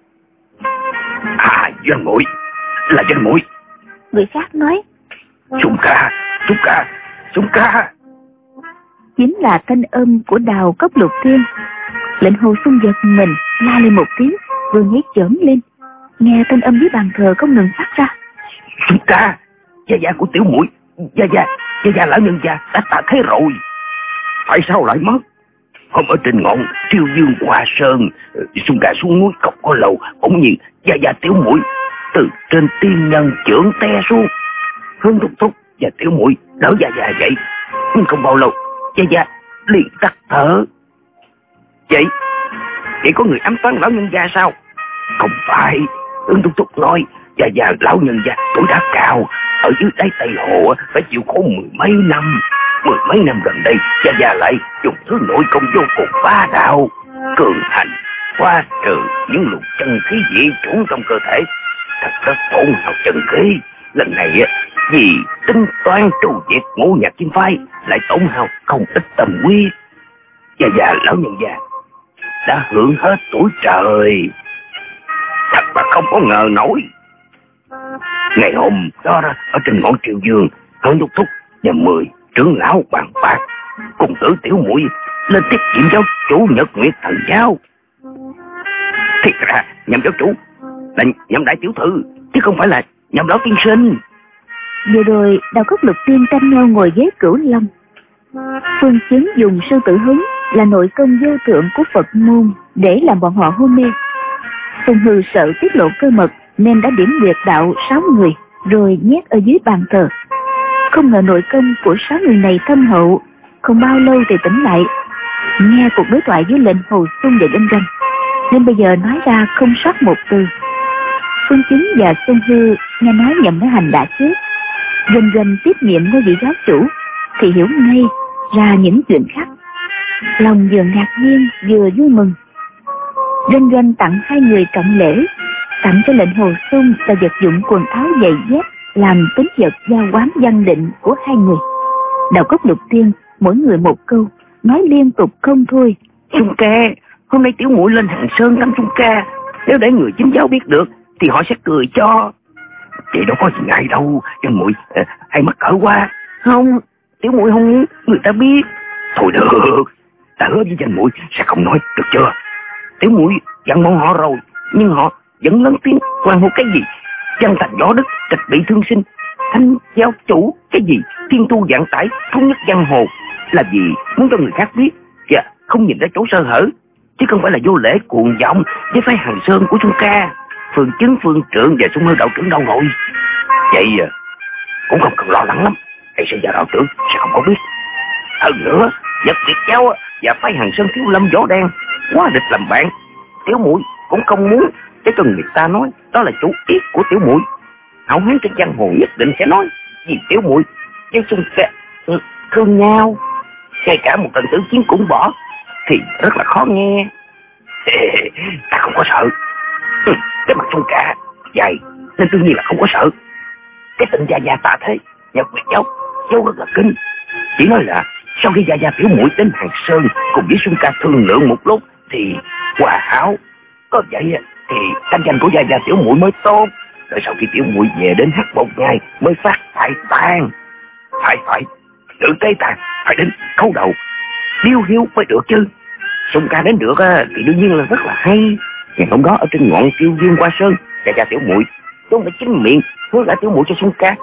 Doanh muội, là Doanh muội. Người khác nói: Chúng ca. Chính là thanh âm của Đào Cốc Lục Tiên. Lệnh Hồ Xuân giật mình, la lên một tiếng, vừa nhảy chởm lên, nghe thanh âm dưới bàn thờ không ngừng phát ra: Chúng ca, gia của tiểu muội, gia lão nhân gia đã tạ thế rồi. Tại sao lại mất? Hôm ở trên ngọn Triều Dương Hoa Sơn, Xuân ca xuống núi không có lâu, bỗng nhiên gia tiểu muội từ trên tiên nhân chưởng té xuống. Hương Thúc Thúc và tiểu muội đỡ gia dậy, nhưng không bao lâu gia liền tắt thở. Vậy có người ám toán lão nhân gia sao? Không phải, Hương Thúc Thúc nói gia lão nhân gia tuổi đã cao, ở dưới đáy Tây Hồ phải chịu khổ mười mấy năm gần đây, gia lại dùng thứ nội công vô cùng bá đạo, cường hành qua trừ những luồng chân khí dị chủng trong cơ thể, thật rất tổn hao chân khí. Lần này vì tính toán tru diệt Ngũ Nhạc Kim Phái lại tổn hao không ít tâm huyết. Gia lão nhân gia đã hưởng hết tuổi trời, thật mà không có ngờ nổi. Ngày hôm đó ở trên ngọn Triều Dương, Hương Thúc Thúc và 10 trưởng lão bàn bạc cùng tử tiểu muội lên tiếp nhiệm giáo chủ Nhật Nguyệt Thần giáo. Thiệt ra nhậm giáo chủ là nhậm đại tiểu thư, chứ không phải là nhậm lão tiên sinh. Vừa rồi Đào Cốc Lục Tiên tranh nhau ngồi ghế Cửu Long. Phương Chính dùng sư tử hứng là nội công vô thượng của Phật môn để làm bọn họ hôn mê. Xuân Hư sợ tiết lộ cơ mật nên đã điểm huyệt đạo 6 người rồi nhét ở dưới bàn thờ. Không ngờ nội công của 6 người này thâm hậu, không bao lâu thì tỉnh lại, nghe cuộc đối thoại với Lệnh Hồ Xuân và Doanh Doanh, nên bây giờ nói ra không sót một từ. Phương Chính và Xuân Hư nghe nói Nhậm Thái Hành đã chết, Doanh Doanh tiếp nhiệm ngôi vị giáo chủ thì hiểu ngay ra những chuyện khác, lòng vừa ngạc nhiên vừa vui mừng. Doanh Doanh tặng 2 người trọng lễ, tặng cho Lệnh Hồ Xuân là vật dụng quần áo giày dép làm tín vật giao quán văn định của 2 người. Đào Cốc Lục Tiên mỗi người một câu, nói liên tục không thôi. Xuân ca, hôm nay tiểu muội lên Hàng Sơn thăm Xuân ca, nếu để người chính giáo biết được thì họ sẽ cười cho. Vậy đâu có gì ngại đâu, cho muội hay mắc cỡ quá. Không, tiểu muội không muốn người ta biết. Thôi được, ta hứa với danh muội sẽ không nói, được chưa? Tiểu muội dặn bọn họ rồi, nhưng họ vẫn lớn tiếng quan hô cái gì Văn Thành Võ Đức, Trạch Bị Thương Sinh, Thanh giáo chủ cái gì Thiên Tu Vạn Tải, thống nhất giang hồ. làm gì muốn cho người khác biết và không nhìn ra chỗ sơ hở, chứ không phải là vô lễ cuồng vọng với phái Hằng Sơn của Xuân Ca, Phường Chứng, Phương Trượng và Xuân Hư đạo trưởng đâu rồi. Vậy cũng không cần lo lắng lắm, thầy sẽ và đạo trưởng sẽ không có biết. Hơn nữa, Nhật Việt Giáo và phái Hằng Sơn Thiếu Lâm Võ Đan quá địch làm bạn. Tiểu muội cũng không muốn để cho người ta nói đó là chủ ý của tiểu muội. Hảo hán trên giang hồ nhất định sẽ nói vì tiểu muội với Xuân Ca thương nhau, ngay cả một trận tử chiến cũng bỏ thì rất là khó nghe. Ta không có sợ. Cái mặt Xuân Ca dày nên đương nhiên là không có sợ. Cái tình Gia Gia tạ thế, Nhật Việt Giáo rất là kinh. Chỉ nói là sau khi Gia Gia tiểu muội đến Hàng Sơn cùng với Xuân Ca thương lượng một lúc thì hòa hảo. Có vậy thì thanh danh của Gia Gia tiểu muội mới tốt. Rồi sau khi tiểu muội về đến hát một ngày mới phát phải tàn. Phải tự tế tàn, phải đến khấu đầu điêu hiếu mới được chứ. Xuân Ca đến được thì đương nhiên là rất là hay. Ngày hôm đó ở trên ngọn Tiêu Dương Hoa Sơn, Gia Gia tiểu muội tôi phải chính miệng hứa gả tiểu muội cho Xuân Ca.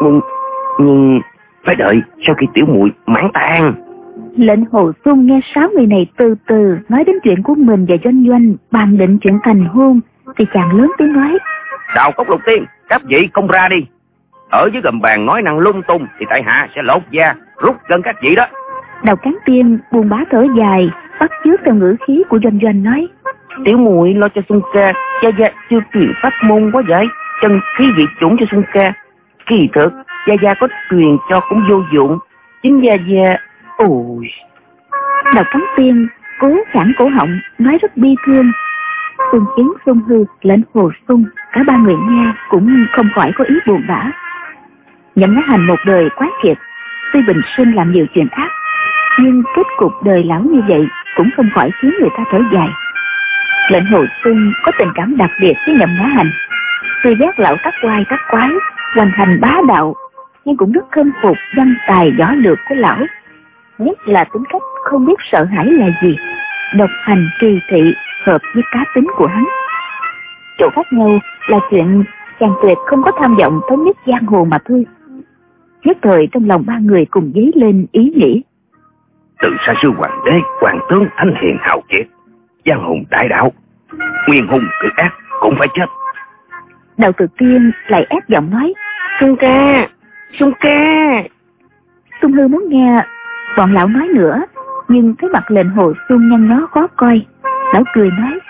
Nhưng phải đợi sau khi tiểu muội mãn tang. Lệnh Hồ Xuân nghe 6 người này từ từ nói đến chuyện của mình và Doanh Doanh bàn định chuyện thành hôn thì chàng lớn tiếng nói: Đào Cốc Lục Tiên, các vị công ra đi. Ở dưới gầm bàn nói năng lung tung thì tại hạ sẽ lột da rút gân các vị đó. Đào Cán Tiên buồn bã thở dài, bắt chước theo ngữ khí của Doanh Doanh nói: Tiểu muội lo cho Xuân Ca, Gia Gia chưa truyền pháp môn quá vậy, chân khí vị chủng cho Xuân Ca. Kỳ thực Gia Gia có truyền cho cũng vô dụng. Chính Gia Gia ôi. Đào Cán Tiên cố cản cổ họng nói rất bi thương. Xuân Chiến, Xuân Hư, Lệnh Hồ Xuân, cả ba người nghe cũng không khỏi có ý buồn bã. Nhậm Ngã Hành một đời quán kiệt, tuy bình sinh làm nhiều chuyện ác, nhưng kết cục đời lão như vậy cũng không khỏi khiến người ta thở dài. Lệnh Hồ Xuân có tình cảm đặc biệt với Nhậm Ngã Hành, tuy ghét lão tắc quái tắc quái, hoành hành bá đạo, nhưng cũng rất khâm phục văn tài võ lược của lão, nhất là tính cách không biết sợ hãi là gì, độc hành kỳ thị hợp với cá tính của hắn. Chỗ khác nhau là chuyện chàng tuyệt không có tham vọng thống nhất giang hồ mà thôi. Nhất thời trong lòng ba người cùng dấy lên ý nghĩ: từ xa xưa hoàng đế, hoàng tướng thanh hiền hào kiệt, giang hùng đại đạo, nguyên hùng cực ác cũng phải chết. Đào Tự Tiên lại ép giọng nói: Xuân Ca, Xuân Ca. Xuân Hư muốn nghe bọn lão nói nữa, nhưng thấy mặt Lệnh Hồ Xuân nhăn nhó khó coi. Lão cười nói: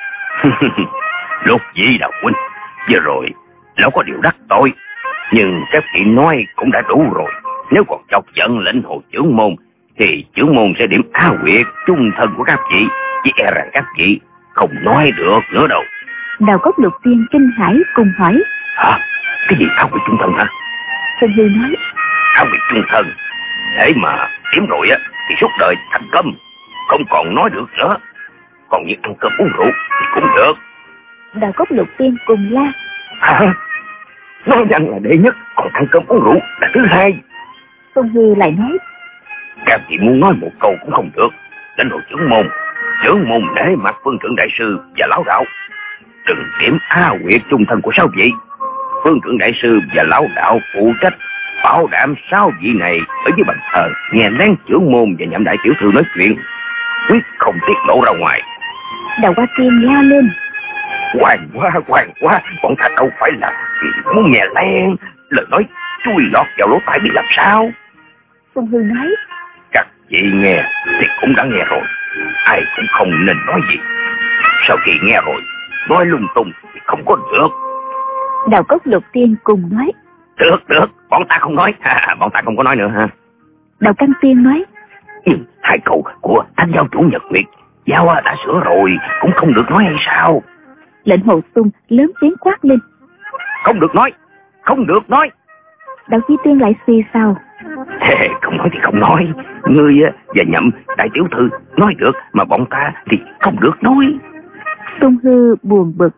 Lục Dĩ Đạo huynh, vừa rồi lão có điều đắc tội, nhưng các vị nói cũng đã đủ rồi. Nếu còn chọc giận Lệnh Hồ trưởng môn thì trưởng môn sẽ điểm á huyệt trung thân của các vị, chỉ e rằng các vị không nói được nữa đâu. Đào Cốc Lục Tiên kinh hãi cùng hỏi: Hả? Cái gì á huyệt trung thân hả? Xuân Hư nói: Á huyệt trung thân, thế mà điểm rồi thì suốt đời thành câm, không còn nói được nữa. Còn như ăn cơm uống rượu thì cũng được. Đào Cốc Lục Tiên cùng la: Hả? Nói rằng là đệ nhất, còn ăn cơm uống rượu là thứ hai. Xuân Hư lại nói: Các vị muốn nói một câu cũng không được. Lệnh Hồ trưởng môn nể mặt Phương Trưởng đại sư và lão đạo, đừng điểm á huyệt trung thân của 6 vị. Phương Trưởng đại sư và lão đạo phụ trách bảo đảm 6 vị này ở dưới bàn thờ nghe lén trưởng môn và Nhậm đại tiểu thư nói chuyện, quyết không tiết lộ ra ngoài. Đào Hoa Tiên la lên: Hoàng quá, bọn ta đâu phải là muốn nghe lén, lời nói chui lọt vào lỗ tai biết làm sao. Xuân Hư nói: Các vị nghe thì cũng đã nghe rồi, ai cũng không nên nói gì. Sau khi nghe rồi nói lung tung thì không có được. Đào Cốc Lục Tiên cùng nói: Được, bọn ta không nói. Bọn ta không có nói nữa ha. Đào Căn Tiên nói: Nhưng hai cậu của Thanh giáo chủ Nhật Nguyệt Giao đã sửa rồi, cũng không được nói hay sao? Lệnh Hồ Xuân lớn tiếng quát lên: Không được nói. Đào Chi Tiên lại xì xào: Không nói thì không nói. Ngươi và Nhậm đại tiểu thư nói được, mà bọn ta thì không được nói. Xuân Hư buồn bực: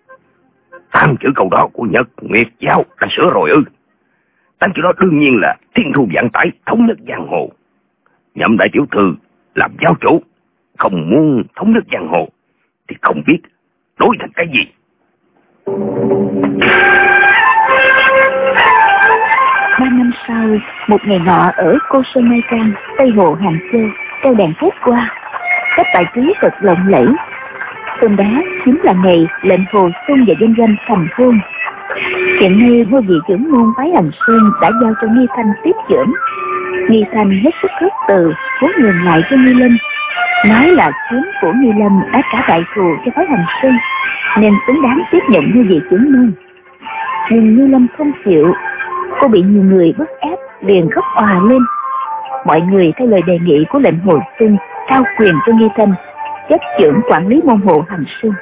8 chữ câu đó của Nhật Nguyệt Giao đã sửa rồi ư? 8 chữ đó đương nhiên là thiên thu vạn tải, thống nhất giang hồ. Nhậm đại tiểu thư làm giáo chủ, không muốn thống nhất giang hồ thì không biết đối thành cái gì. 3 năm hôm sau, một ngày nọ ở Cô Sơn Mai Trang, Tây Hồ, Hàng Châu, treo đèn phép qua, các bài trí thật lộng lẫy. Hôm đó chính là ngày lệnh Hồ Xuân và Doanh Doanh thành hôn. Hiện nay ngôi vị trưởng môn phái Hành Sơn đã giao cho Nghi Thanh tiếp trưởng. Nghi Thanh hết sức khước từ, muốn nhường lại cho Nghi Lâm, nói là kiếm của Nghi Lâm đã trả đại thù cho phái Hành Sơn, nên xứng đáng tiếp nhận ngôi vị trưởng môn. Nhưng Nghi Lâm không chịu, cô bị nhiều người bức ép, liền khóc òa lên. Mọi người theo lời đề nghị của lệnh Hồ Xuân trao quyền cho Nghi Thanh chấp trưởng quản lý môn hộ Hành Sơn.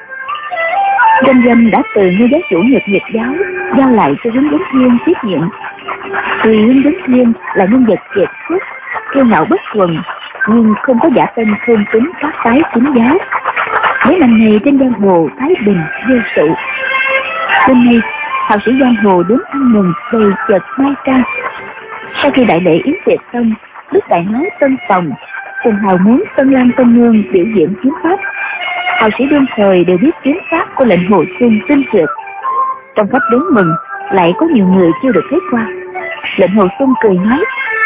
Doanh Doanh đã từ ngôi giáo chủ Nhật Nguyệt giáo giao lại cho Hướng Vấn Thiên tiếp nhận. Tuy Hướng Vấn Thiên là nhân vật kiệt xuất, kiêu ngạo bất quần, nhưng không có giả tâm thôn tính các phái chính giáo. Mấy năm nay trên giang hồ thái bình vô sự. Hôm nay hào sĩ giang hồ đến ăn mừng đầy chợt mai trang. Sau khi đại lễ yến tiệc xong, Đức Đại nói Tân Phòng cùng hào muốn Tân Lan Tân Nương biểu diễn kiếm pháp. Hào sĩ đương thời đều biết kiếm pháp của lệnh Hồ Xuân tinh tuyệt. Trong khách đến mừng lại có nhiều người chưa được thấy qua. Lệnh Hồ Xuân cười nói: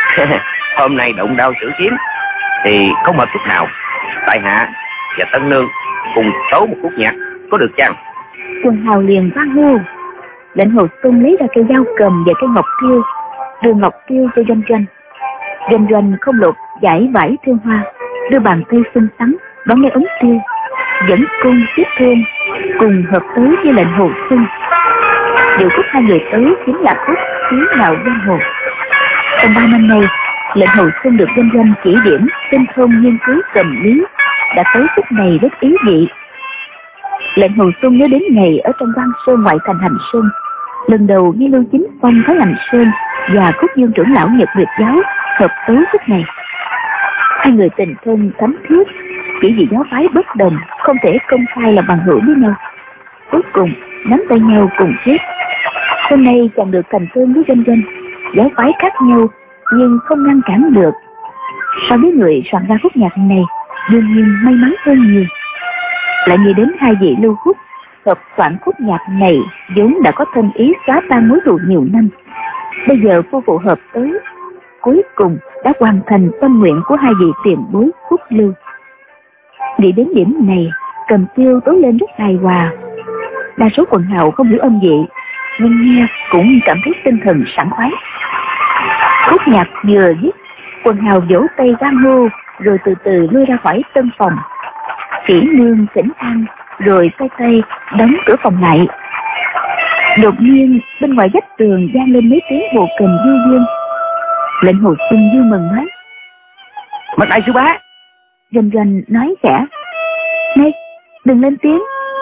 hôm nay động đao sử kiếm thì không mệt chút nào. Tại hạ và Tân Nương cùng tấu một khúc nhạc, có được chăng? Quần hào liền vang hô. Lệnh Hồ Xuân lấy ra cây dao cầm và cây ngọc tiêu, đưa ngọc tiêu cho Doanh Doanh. Doanh Doanh không lột giải vải thêu hoa, đưa bàn tay xinh xắn đón lấy ống tiêu, dẫn cung tiếp thôn, cùng hợp tới với lệnh Hồ Xuân. Điệu khúc hai người tới chính là khúc Tiếng Nào Giang Hồ. Trong 3 năm nay, lệnh Hồ Xuân được Doanh Doanh chỉ điểm tinh thông nghiên cứu cầm lý, đã tới khúc này rất ý vị. Lệnh Hồ Xuân nhớ đến ngày ở trong Quan Sơn ngoại thành Hành Sơn, lần đầu nghe Lưu Chính Phong Thái Hành Sơn và Cúc Dương trưởng lão Nhật Nguyệt giáo hợp tấu khúc này. Hai người tình thân thắm thiết, chỉ vì giáo phái bất đồng không thể công khai là bằng hữu với nhau, cuối cùng nắm tay nhau cùng chết. Hôm nay chàng được thành thân với Doanh Doanh, giáo phái khác nhau nhưng không ngăn cản được. So với người soạn ra khúc nhạc này, đương nhiên may mắn hơn nhiều. Lại nghĩ đến hai vị Lưu Húc hợp soạn khúc nhạc này vốn đã có thân ý xóa tan mối thù nhiều năm, bây giờ phu phụ hợp tới, cuối cùng đã hoàn thành tâm nguyện của hai vị tiền bối Húc Lưu. Nghĩ đến điểm này, cầm tiêu tố lên rất hài hòa. Đa số quần hào không hiểu âm vị, nhưng nghe cũng cảm thấy tinh thần sảng khoái. Khúc nhạc vừa dứt, quần hào vỗ tay hoan hô, rồi từ từ lui ra khỏi tân phòng. Kỹ nương thỉnh an, rồi tay tay đóng cửa phòng lại. Đột nhiên bên ngoài vách tường vang lên mấy tiếng hồ kình du dương. Lệnh Hồ Xuân vui mừng nói: Mặt đại sư bá. Doanh Doanh nói khẽ: Này, đừng lên tiếng.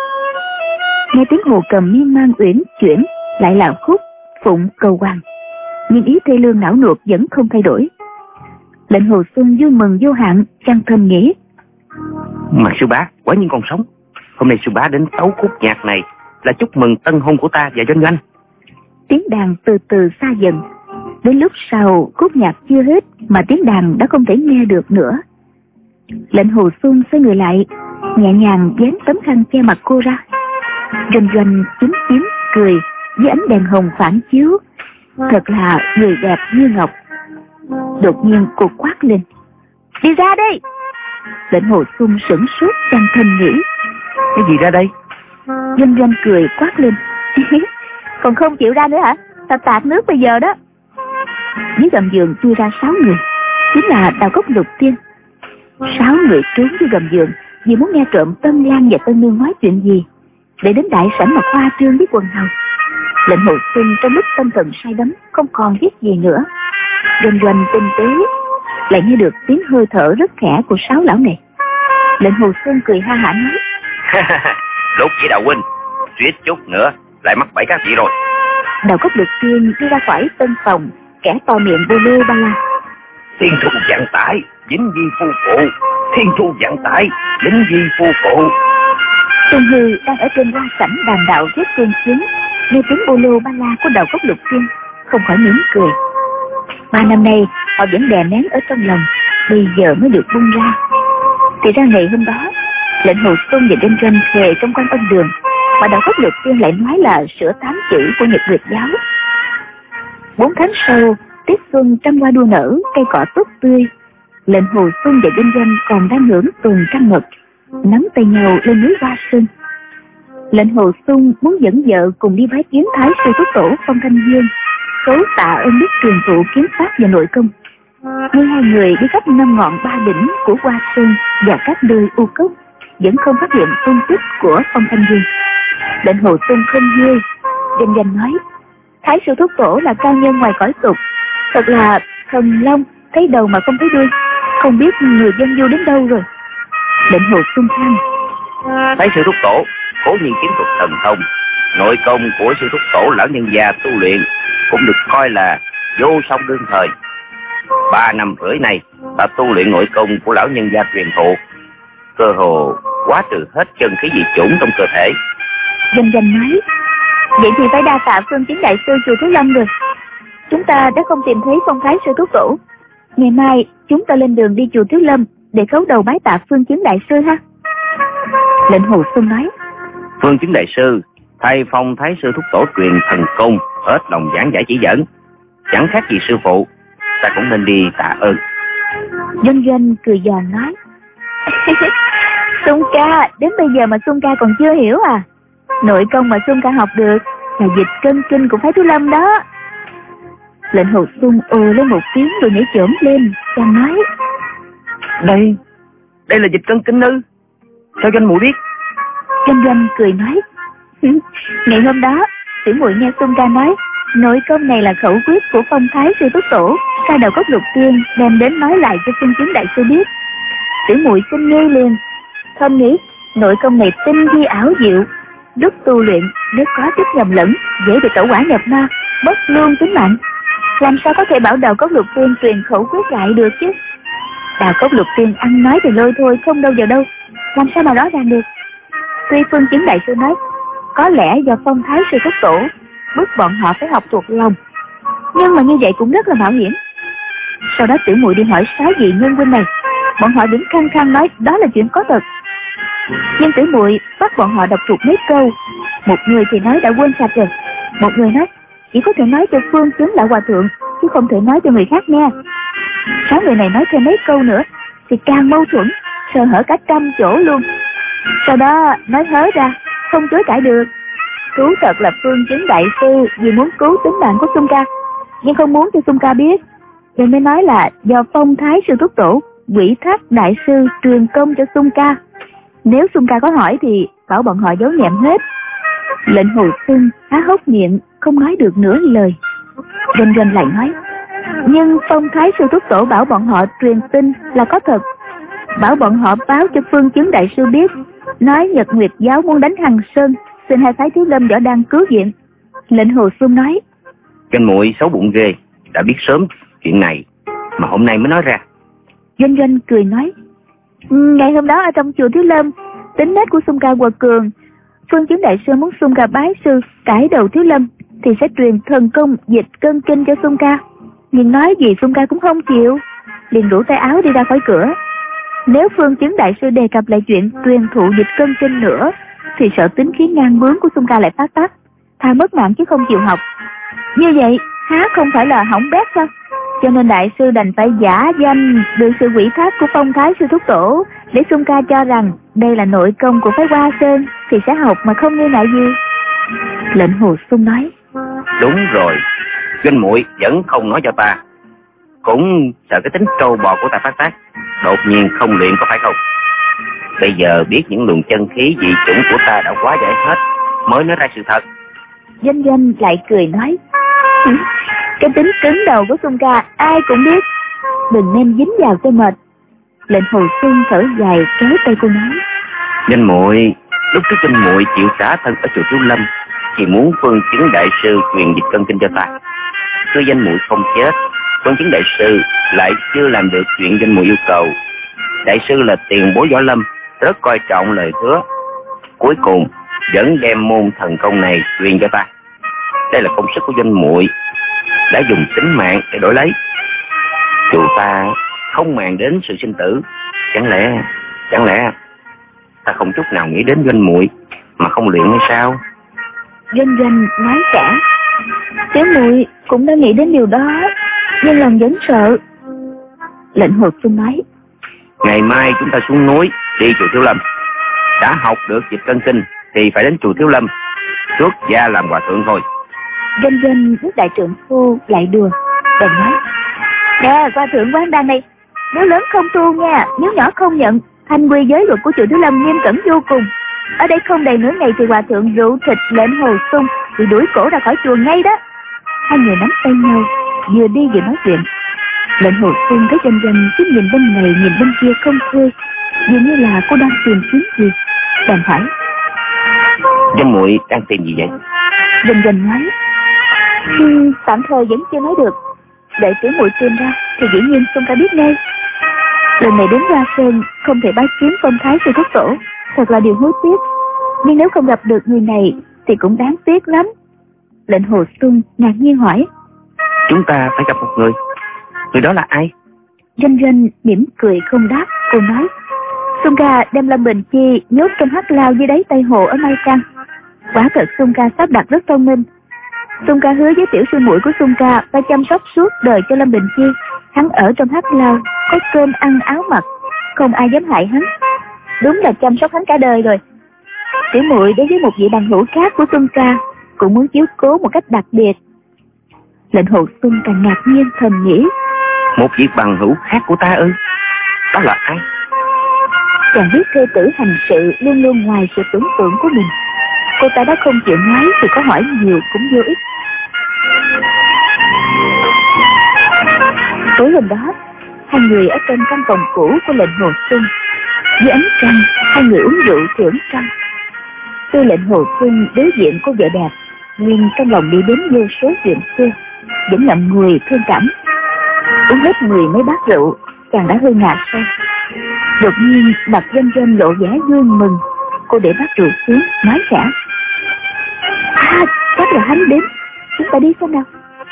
Nghe tiếng hồ cầm miên man uyển chuyển, lại là khúc Phụng Cầu Hoàng, nhưng ý thê lương não nuột vẫn không thay đổi. Lệnh Hồ Xuân vui mừng vô hạn, chăng thầm nghĩ: Mà sư bá quả nhiên còn sống. Hôm nay sư bá đến tấu khúc nhạc này là chúc mừng tân hôn của ta và Doanh Doanh. Tiếng đàn từ từ xa dần. Đến lúc sau khúc nhạc chưa hết mà tiếng đàn đã không thể nghe được nữa. Lệnh Hồ Xuân xoay người lại, nhẹ nhàng dán tấm khăn che mặt cô ra. Doanh Doanh chúm chím cười với ánh đèn hồng phản chiếu, thật là người đẹp như ngọc. Đột nhiên cô quát lên: Đi ra đây! Lệnh Hồ Xuân sửng sốt chăng thầm nghĩ: Cái gì ra đây? Doanh Doanh cười quát lên: Còn không chịu ra nữa hả? Ta tạt nước bây giờ đó. Dưới gầm giường chui ra 6 người, chính là Đào Cốc Lục Tiên. 6 người trốn dưới gầm giường vì muốn nghe trộm Tân Lan và Tân Nương nói chuyện gì, để đến đại sảnh mà khoa trương với quần hào. Lệnh Hồ Xuân trong lúc tâm thần say đắm không còn biết gì nữa. Doanh Doanh tinh tế lại nghe được tiếng hơi thở rất khẽ của 6 lão này. Lệnh Hồ Xuân cười ha hả nói: Lục chỉ Đào huynh, suýt chút nữa lại mắc bẫy các vị rồi. Đào Cốc Lục Tiên đi ra khỏi tân phòng, kẻ to miệng bô lô ba la: Thiên thu vạn tải, dính di phu phụ. Thiên thu vạn tải, dính di phu phụ. Tôn Hư đang ở trên quan sảnh đàm đạo rất cơn sướng, nghe tiếng bô lô ba la của Đào Cốc Lục Tiên không khỏi mỉm cười. 3 năm nay họ vẫn đè nén ở trong lòng, bây giờ mới được bung ra. Thì ra ngày hôm đó, Lệnh Hồ Xuân và Doanh Doanh thề trong Quan Ân Đường, mà Đào Cốc Lục Tiên lại nói là sửa 8 chữ của Nhật Nguyệt giáo. 4 tháng sau, tiết xuân trăm hoa đua nở, cây cỏ tốt tươi. Lệnh Hồ Xuân và Doanh Doanh còn đang hưởng tuần trăng mật, nắm tay nhau lên núi Hoa Sơn. Lệnh Hồ Xuân muốn dẫn vợ cùng đi bái kiến Thái sư thúc tổ Phong Thanh Dương, cấu tạ ơn đức truyền thụ kiếm pháp và nội công. Nhưng hai người đi khắp năm ngọn ba đỉnh của Hoa Sơn và các nơi u cốc, vẫn không phát hiện tung tích của Phong Thanh Dương. Lệnh Hồ Xuân không vui. Doanh Doanh nói: Thái sư thúc tổ là cao nhân ngoài cõi tục, thật là thần long thấy đầu mà không thấy đuôi, không biết người dân du đến đâu rồi. Lệnh Hồ Xuân than: Thái sư thúc tổ cố nhiên kiếm thuật thần thông, nội công của sư thúc tổ lão nhân gia tu luyện cũng được coi là vô song đương thời. 3 năm rưỡi này ta tu luyện nội công của lão nhân gia truyền thụ, cơ hồ quá trừ hết chân khí dị chủng trong cơ thể. Doanh Doanh nói: Vậy thì phải đa tạ Phương Chứng đại sư chùa Thiếu Lâm rồi. Chúng ta đã không tìm thấy Phong Thái sư thúc tổ. Ngày mai chúng ta lên đường đi chùa Thiếu Lâm để khấu đầu bái tạ Phương Chứng đại sư ha. Lệnh Hồ Xuân nói: Phương Chứng đại sư thay Phong Thái sư thúc tổ truyền thần công, hết lòng giảng giải chỉ dẫn, chẳng khác gì sư phụ, ta cũng nên đi tạ ơn. Doanh Doanh cười giòn nói: Xuân ca, đến bây giờ mà Xuân ca còn chưa hiểu à? Nội công mà Xuân ca học được là dịch cân kinh của phái Thiếu Lâm đó. Lệnh Hồ Xuân ồ lên một tiếng rồi nhảy chổm lên, chàng nói: Đây là dịch cân kinh ư? Sao Doanh muội biết? Doanh Doanh cười nói: Ngày hôm đó tiểu muội nghe Xuân ca nói nội công này là khẩu quyết của Phong Thái sư thúc tổ, ca đầu cốc lục tiên đem đến nói lại cho Phương Chứng đại sư biết. Tiểu muội xin nghe liền, thầm nghĩ nội công này tinh vi ảo diệu, lúc tu luyện nếu có chút nhầm lẫn dễ bị tẩu hỏa nhập ma, mất luôn tính mạng. Làm sao có thể bảo Đào Cốc Lục Tiên truyền khẩu quyết lại được chứ? Đào Cốc Lục Tiên ăn nói thì lôi thôi, không đâu vào đâu, làm sao mà rõ ràng được? Tuy Phương Chứng đại sư nói có lẽ do Phong Thái sư thúc tổ bức bọn họ phải học thuộc lòng, nhưng mà như vậy cũng rất là mạo hiểm. Sau đó tiểu muội đi hỏi 6 vị nhân huynh này, bọn họ đứng khăng khăng nói đó là chuyện có thật. Nhưng tiểu muội bắt bọn họ đọc thuộc mấy câu, một người thì nói đã quên sạch rồi, một người nói chỉ có thể nói cho Phương Chứng lão hòa thượng chứ không thể nói cho người khác nghe. 6 người này nói thêm mấy câu nữa thì càng mâu thuẫn, sơ hở cả trăm chỗ luôn. Sau đó nói hớ ra, không chối cãi được. Thú thật là Phương Chứng đại sư vì muốn cứu tính mạng của Xuân ca, nhưng không muốn cho Xuân ca biết, nên mới nói là do Phong Thái sư thúc tổ ủy thác đại sư truyền công cho Xuân ca. Nếu Xuân ca có hỏi thì bảo bọn họ giấu nhẹm hết. Lệnh Hồ Xuân há hốc miệng không nói được nửa lời. Doanh Doanh lại nói: Nhưng Phong Thái sư thúc tổ bảo bọn họ truyền tin là có thật, bảo bọn họ báo cho Phương Chứng đại sư biết, nói Nhật Nguyệt giáo muốn đánh Hằng Sơn, xin hai phái Thiếu Lâm võ đang cứu viện. Lệnh Hồ Xuân nói: Doanh muội xấu bụng ghê, đã biết sớm chuyện này mà hôm nay mới nói ra. Doanh Doanh cười nói: Ngày hôm đó ở trong chùa Thiếu Lâm, tính nết của Xuân ca quật cường, Phương Chứng đại sư muốn Xuân ca bái sư cải đầu Thiếu Lâm thì sẽ truyền thần công dịch cân kinh cho Xuân ca, nhưng nói gì Xuân ca cũng không chịu, liền rủ tay áo đi ra khỏi cửa. Nếu Phương Chứng đại sư đề cập lại chuyện truyền thụ dịch cân kinh nữa thì sợ tính khí ngang bướng của Xuân ca lại phát tác, thà mất mạng chứ không chịu học. Như vậy há không phải là hỏng bét sao? Cho nên đại sư đành phải giả danh được sự ủy thác của Phong Thái sư thúc tổ để Xuân ca cho rằng đây là nội công của phái Hoa Sơn thì sẽ học mà không nghi ngại gì. Lệnh Hồ Xuân nói: Đúng rồi, Doanh muội vẫn không nói cho ta, cũng sợ cái tính trâu bò của ta phát tác, đột nhiên không luyện có phải không? Bây giờ biết những luồng chân khí dị chủng của ta đã quá giải hết mới nói ra sự thật. Doanh Doanh lại cười nói: Cái tính cứng đầu của Xuân ca ai cũng biết, đừng nên dính vào tôi mệt. Lệnh Hồ Xuân thở dài kéo tay cô nói: Doanh muội, lúc trước Doanh muội chịu xả thân ở chùa Thiếu Lâm thì muốn Phương Chứng đại sư truyền dịch cân kinh cho ta. Tuy Doanh muội không chết, Phương Chứng đại sư lại chưa làm được chuyện Doanh muội yêu cầu. Đại sư là tiền bối võ lâm, rất coi trọng lời hứa, cuối cùng vẫn đem môn thần công này truyền cho ta. Đây là công sức của Doanh muội đã dùng tính mạng để đổi lấy. Dù ta không màng đến sự sinh tử, chẳng lẽ ta không chút nào nghĩ đến Doanh muội mà không luyện hay sao? Doanh Doanh nói cả: Tiểu muội cũng đã nghĩ đến điều đó, nhưng lòng vẫn sợ. Lệnh Hồ Xuân nói: Ngày mai chúng ta xuống núi đi chùa Thiếu Lâm. Đã học được dịch cân kinh thì phải đến chùa Thiếu Lâm xuất gia làm hòa thượng thôi. Doanh Doanh biết đại trượng phu lại đùa, bèn nói: Nè, hòa thượng Quán Đan này, nếu lớn không tu nha, nếu nhỏ không nhận. Thanh quy giới luật của chùa Thiếu Lâm nghiêm cẩn vô cùng. Ở đây không đầy nửa ngày thì hòa thượng rượu thịt Lệnh Hồ Xuân thì đuổi cổ ra khỏi chùa ngay đó. Hai người nắm tay nhau, vừa đi vừa nói chuyện. Lệnh Hồ Xuân thấy Doanh Doanh cứ nhìn bên này nhìn bên kia không thuê, dường như là cô đang tìm kiếm gì. Bèn hỏi: Doanh muội đang tìm gì vậy? Doanh Doanh nói: tạm thời vẫn chưa nói được. Đợi tiểu muội tìm ra thì dĩ nhiên Xuân ca biết ngay. Lần này đến Hoa Sơn không thể bái kiến phong thái sư thúc tổ, thật là điều hối tiếc. Nhưng nếu không gặp được người này thì cũng đáng tiếc lắm. Lệnh Hồ Xuân ngạc nhiên hỏi: Chúng ta phải gặp một người. Người đó là ai? Doanh Doanh mỉm cười không đáp. Cô nói: Xuân ca đem Lâm Bình Chi nhốt trong hắc lao dưới đáy Tây Hồ ở Mai Trăng. Quả thật Xuân ca sắp đặt rất thông minh. Xuân ca hứa với tiểu sư muội của Xuân ca phải chăm sóc suốt đời cho Lâm Bình Chi. Hắn ở trong hắc lao, có cơm ăn áo mặc, không ai dám hại hắn. Đúng là chăm sóc hắn cả đời rồi. Tiểu muội đối với một vị bằng hữu khác của Xuân ca cũng muốn chiếu cố một cách đặc biệt. Lệnh Hồ Xuân càng ngạc nhiên thầm nghĩ: Một vị bằng hữu khác của ta ư? Đó là ai? Chàng biết thê tử hành sự luôn luôn ngoài sự tưởng tượng của mình. Cô ta đã không chịu nói thì có hỏi nhiều cũng vô ích. Tối hôm đó, hai người ở trong căn phòng cũ của Lệnh Hồ Xuân. Dưới ánh trăng, hai người uống rượu thưởng trăng. Tuy Lệnh Hồ Xuân đối diện cô vợ đẹp, nhưng trong lòng đi đến vô số chuyện xưa, vẫn ngậm ngùi thương cảm. Uống hết 10 mấy bát rượu, chàng đã hơi ngạt say. Đột nhiên mặt Doanh Doanh lộ vẻ vui mừng. Cô để bát rượu xuống, nói khẽ: chắc là hắn đến, chúng ta đi xem nào.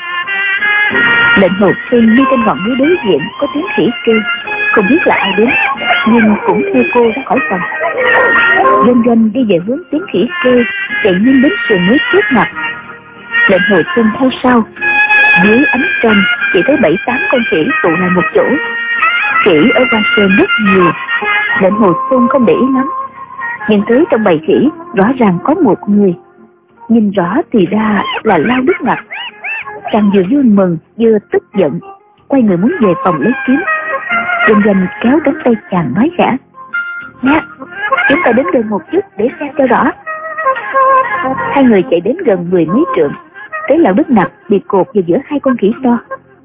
Lệnh Hồ Xuân đi trên ngọn núi đối diện có tiếng khỉ kêu, không biết là ai đến, nhưng cũng theo cô ra khỏi phòng. Doanh Doanh đi về hướng tiếng khỉ kêu, chạy nhanh đến sườn núi trước mặt. Lệnh Hồ Xuân theo sau. Dưới ánh trăng chỉ thấy 7-8 con khỉ tụ lại một chỗ. Khỉ ở Hoa Sơn rất nhiều. Lệnh Hồ Xuân không để ý lắm, nhưng thấy trong bầy khỉ rõ ràng có một người. Nhìn rõ thì ra là Lao Đức Nặc. Chàng vừa vui mừng vừa tức giận, quay người muốn về phòng lấy kiếm. Doanh Doanh kéo cánh tay chàng nói khẽ: Nè, chúng ta đến gần một chút để xem cho rõ. Hai người chạy đến gần 10 mấy trượng, thấy Lão Đức Nặc bị cột vào giữa hai con khỉ to.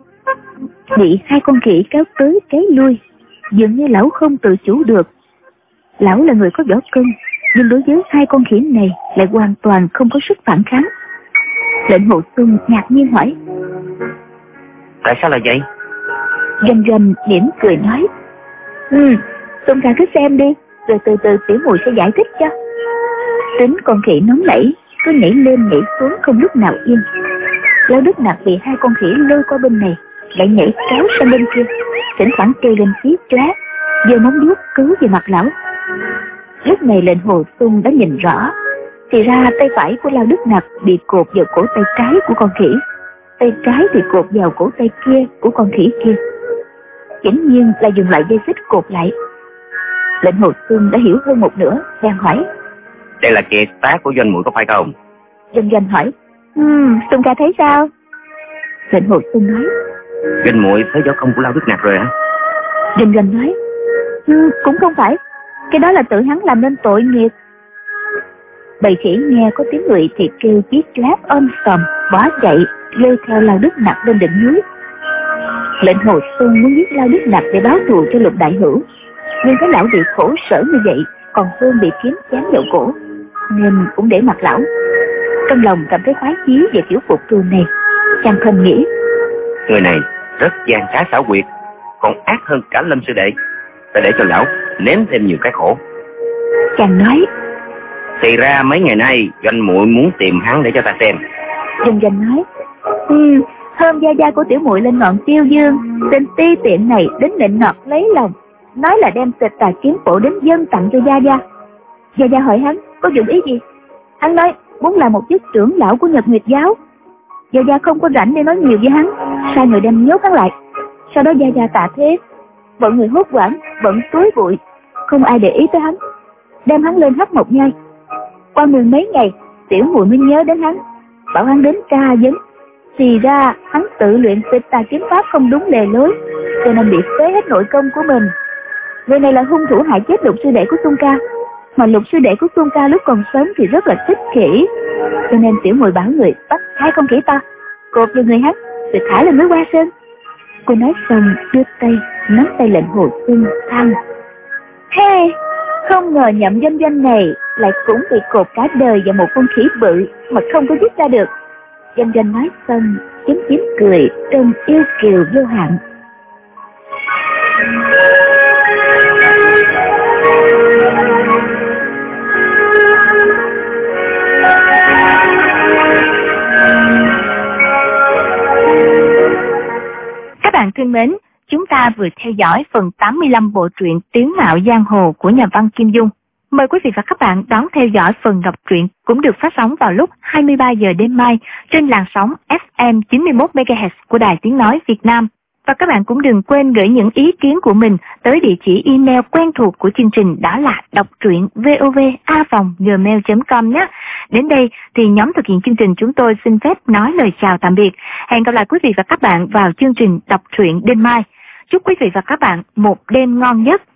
Bị hai con khỉ kéo tới kéo lui, dường như lão không tự chủ được. Lão là người có võ công, nhưng đối với hai con khỉ này lại hoàn toàn không có sức phản kháng. Lệnh Hồ Xuân ngạc nhiên hỏi: Tại sao là vậy? Doanh Doanh mỉm cười nói: Xuân ca cứ xem đi, rồi từ từ tiểu muội sẽ giải thích cho. Tính con khỉ nóng nảy, cứ nhảy lên nhảy xuống không lúc nào yên. Lão Đức Nặc bị hai con khỉ lôi qua bên này, lại nhảy kéo sang bên kia, thỉnh thoảng kêu lên phía chóe, giơ móng vuốt cứu về mặt lão. Lúc này Lệnh Hồ Xuân đã nhìn rõ, thì ra tay phải của Lão Đức Nặc bị cột vào cổ tay trái của con khỉ, tay trái thì cột vào cổ tay kia của con khỉ kia. Hiển nhiên là dùng lại dây xích cột lại. Lệnh Hồ Xuân đã hiểu hơn một nửa, bèn hỏi: Đây là kiệt tác của Doanh muội có phải không? Doanh Doanh hỏi: Xuân ca thấy sao? Lệnh Hồ Xuân nói: Doanh muội thấy võ công của Lao Đức Nặc rồi hả? Doanh Doanh nói: cũng không phải, cái đó là tự hắn làm nên tội nghiệp. Bầy khỉ nghe có tiếng người thì kêu chiếc láp sòm bỏ chạy, lôi theo Lao Đức Nặc lên đỉnh núi. Lệnh Hồ Xuân muốn giết Lao Đức Nặc để báo thù cho Lục đại hữu, nhưng thấy lão bị khổ sở như vậy, còn hơn bị kiếm chém vào cổ, nên cũng để mặc lão. Trong lòng cảm thấy khoái chí về kiểu phục thù này, chàng thầm nghĩ: Người này rất gian trá xảo quyệt, còn ác hơn cả Lâm sư đệ. Phải để cho lão nếm thêm nhiều cái khổ. Chàng nói: Thì ra mấy ngày nay Doanh muội muốn tìm hắn để cho ta xem. Doanh Doanh nói: hôm gia gia của tiểu muội lên ngọn Tiêu Dương, tên ti tiện này đến nịnh nọt lấy lòng, nói là đem tịch Tà Kiếm Phổ đến dâng tặng cho gia gia. Gia gia hỏi hắn có dụng ý gì, hắn nói muốn làm một chức trưởng lão của Nhật Nguyệt giáo. Gia Gia không có rảnh để nói nhiều với hắn, sai người đem nhốt hắn lại. Sau đó Gia Gia tạ thế, mọi người hốt hoảng, bận túi bụi, không ai để ý tới hắn, đem hắn lên hấp một nhai. Qua 10 mấy ngày, tiểu muội mới nhớ đến hắn, bảo hắn đến tra vấn. Thì ra hắn tự luyện tịch tà kiếm pháp không đúng lề lối, cho nên bị phế hết nội công của mình. Người này là hung thủ hại chết Lục sư đệ của Tôn Ca, mà Lục sư đệ của Tôn Ca lúc còn sống thì rất là thích khỉ, cho nên tiểu muội bảo người bắt 2 con khỉ to, cột vào người hắn, rồi thả lên núi Hoa Sơn. Cô nói xong đưa tay nắm tay lệnh Hồ Xuân than: Hey, không ngờ Nhậm Doanh Doanh này lại cũng bị cột cả đời vào một con khỉ bự mà không có giết ra được. Doanh Doanh nói xong chúm chím cười trông yêu kiều vô hạn. Các bạn thân mến, chúng ta vừa theo dõi phần 85 bộ truyện Tiếu Ngạo Giang Hồ của nhà văn Kim Dung. Mời quý vị và các bạn đón theo dõi phần đọc truyện cũng được phát sóng vào lúc 23 giờ đêm mai trên làn sóng FM 91 MHz của Đài Tiếng nói Việt Nam. Và các bạn cũng đừng quên gửi những ý kiến của mình tới địa chỉ email quen thuộc của chương trình, đó là đoctruyện@gmail.com nhé. Đến đây thì nhóm thực hiện chương trình chúng tôi xin phép nói lời chào tạm biệt. Hẹn gặp lại quý vị và các bạn vào chương trình đọc truyện đêm mai. Chúc quý vị và các bạn một đêm ngon giấc.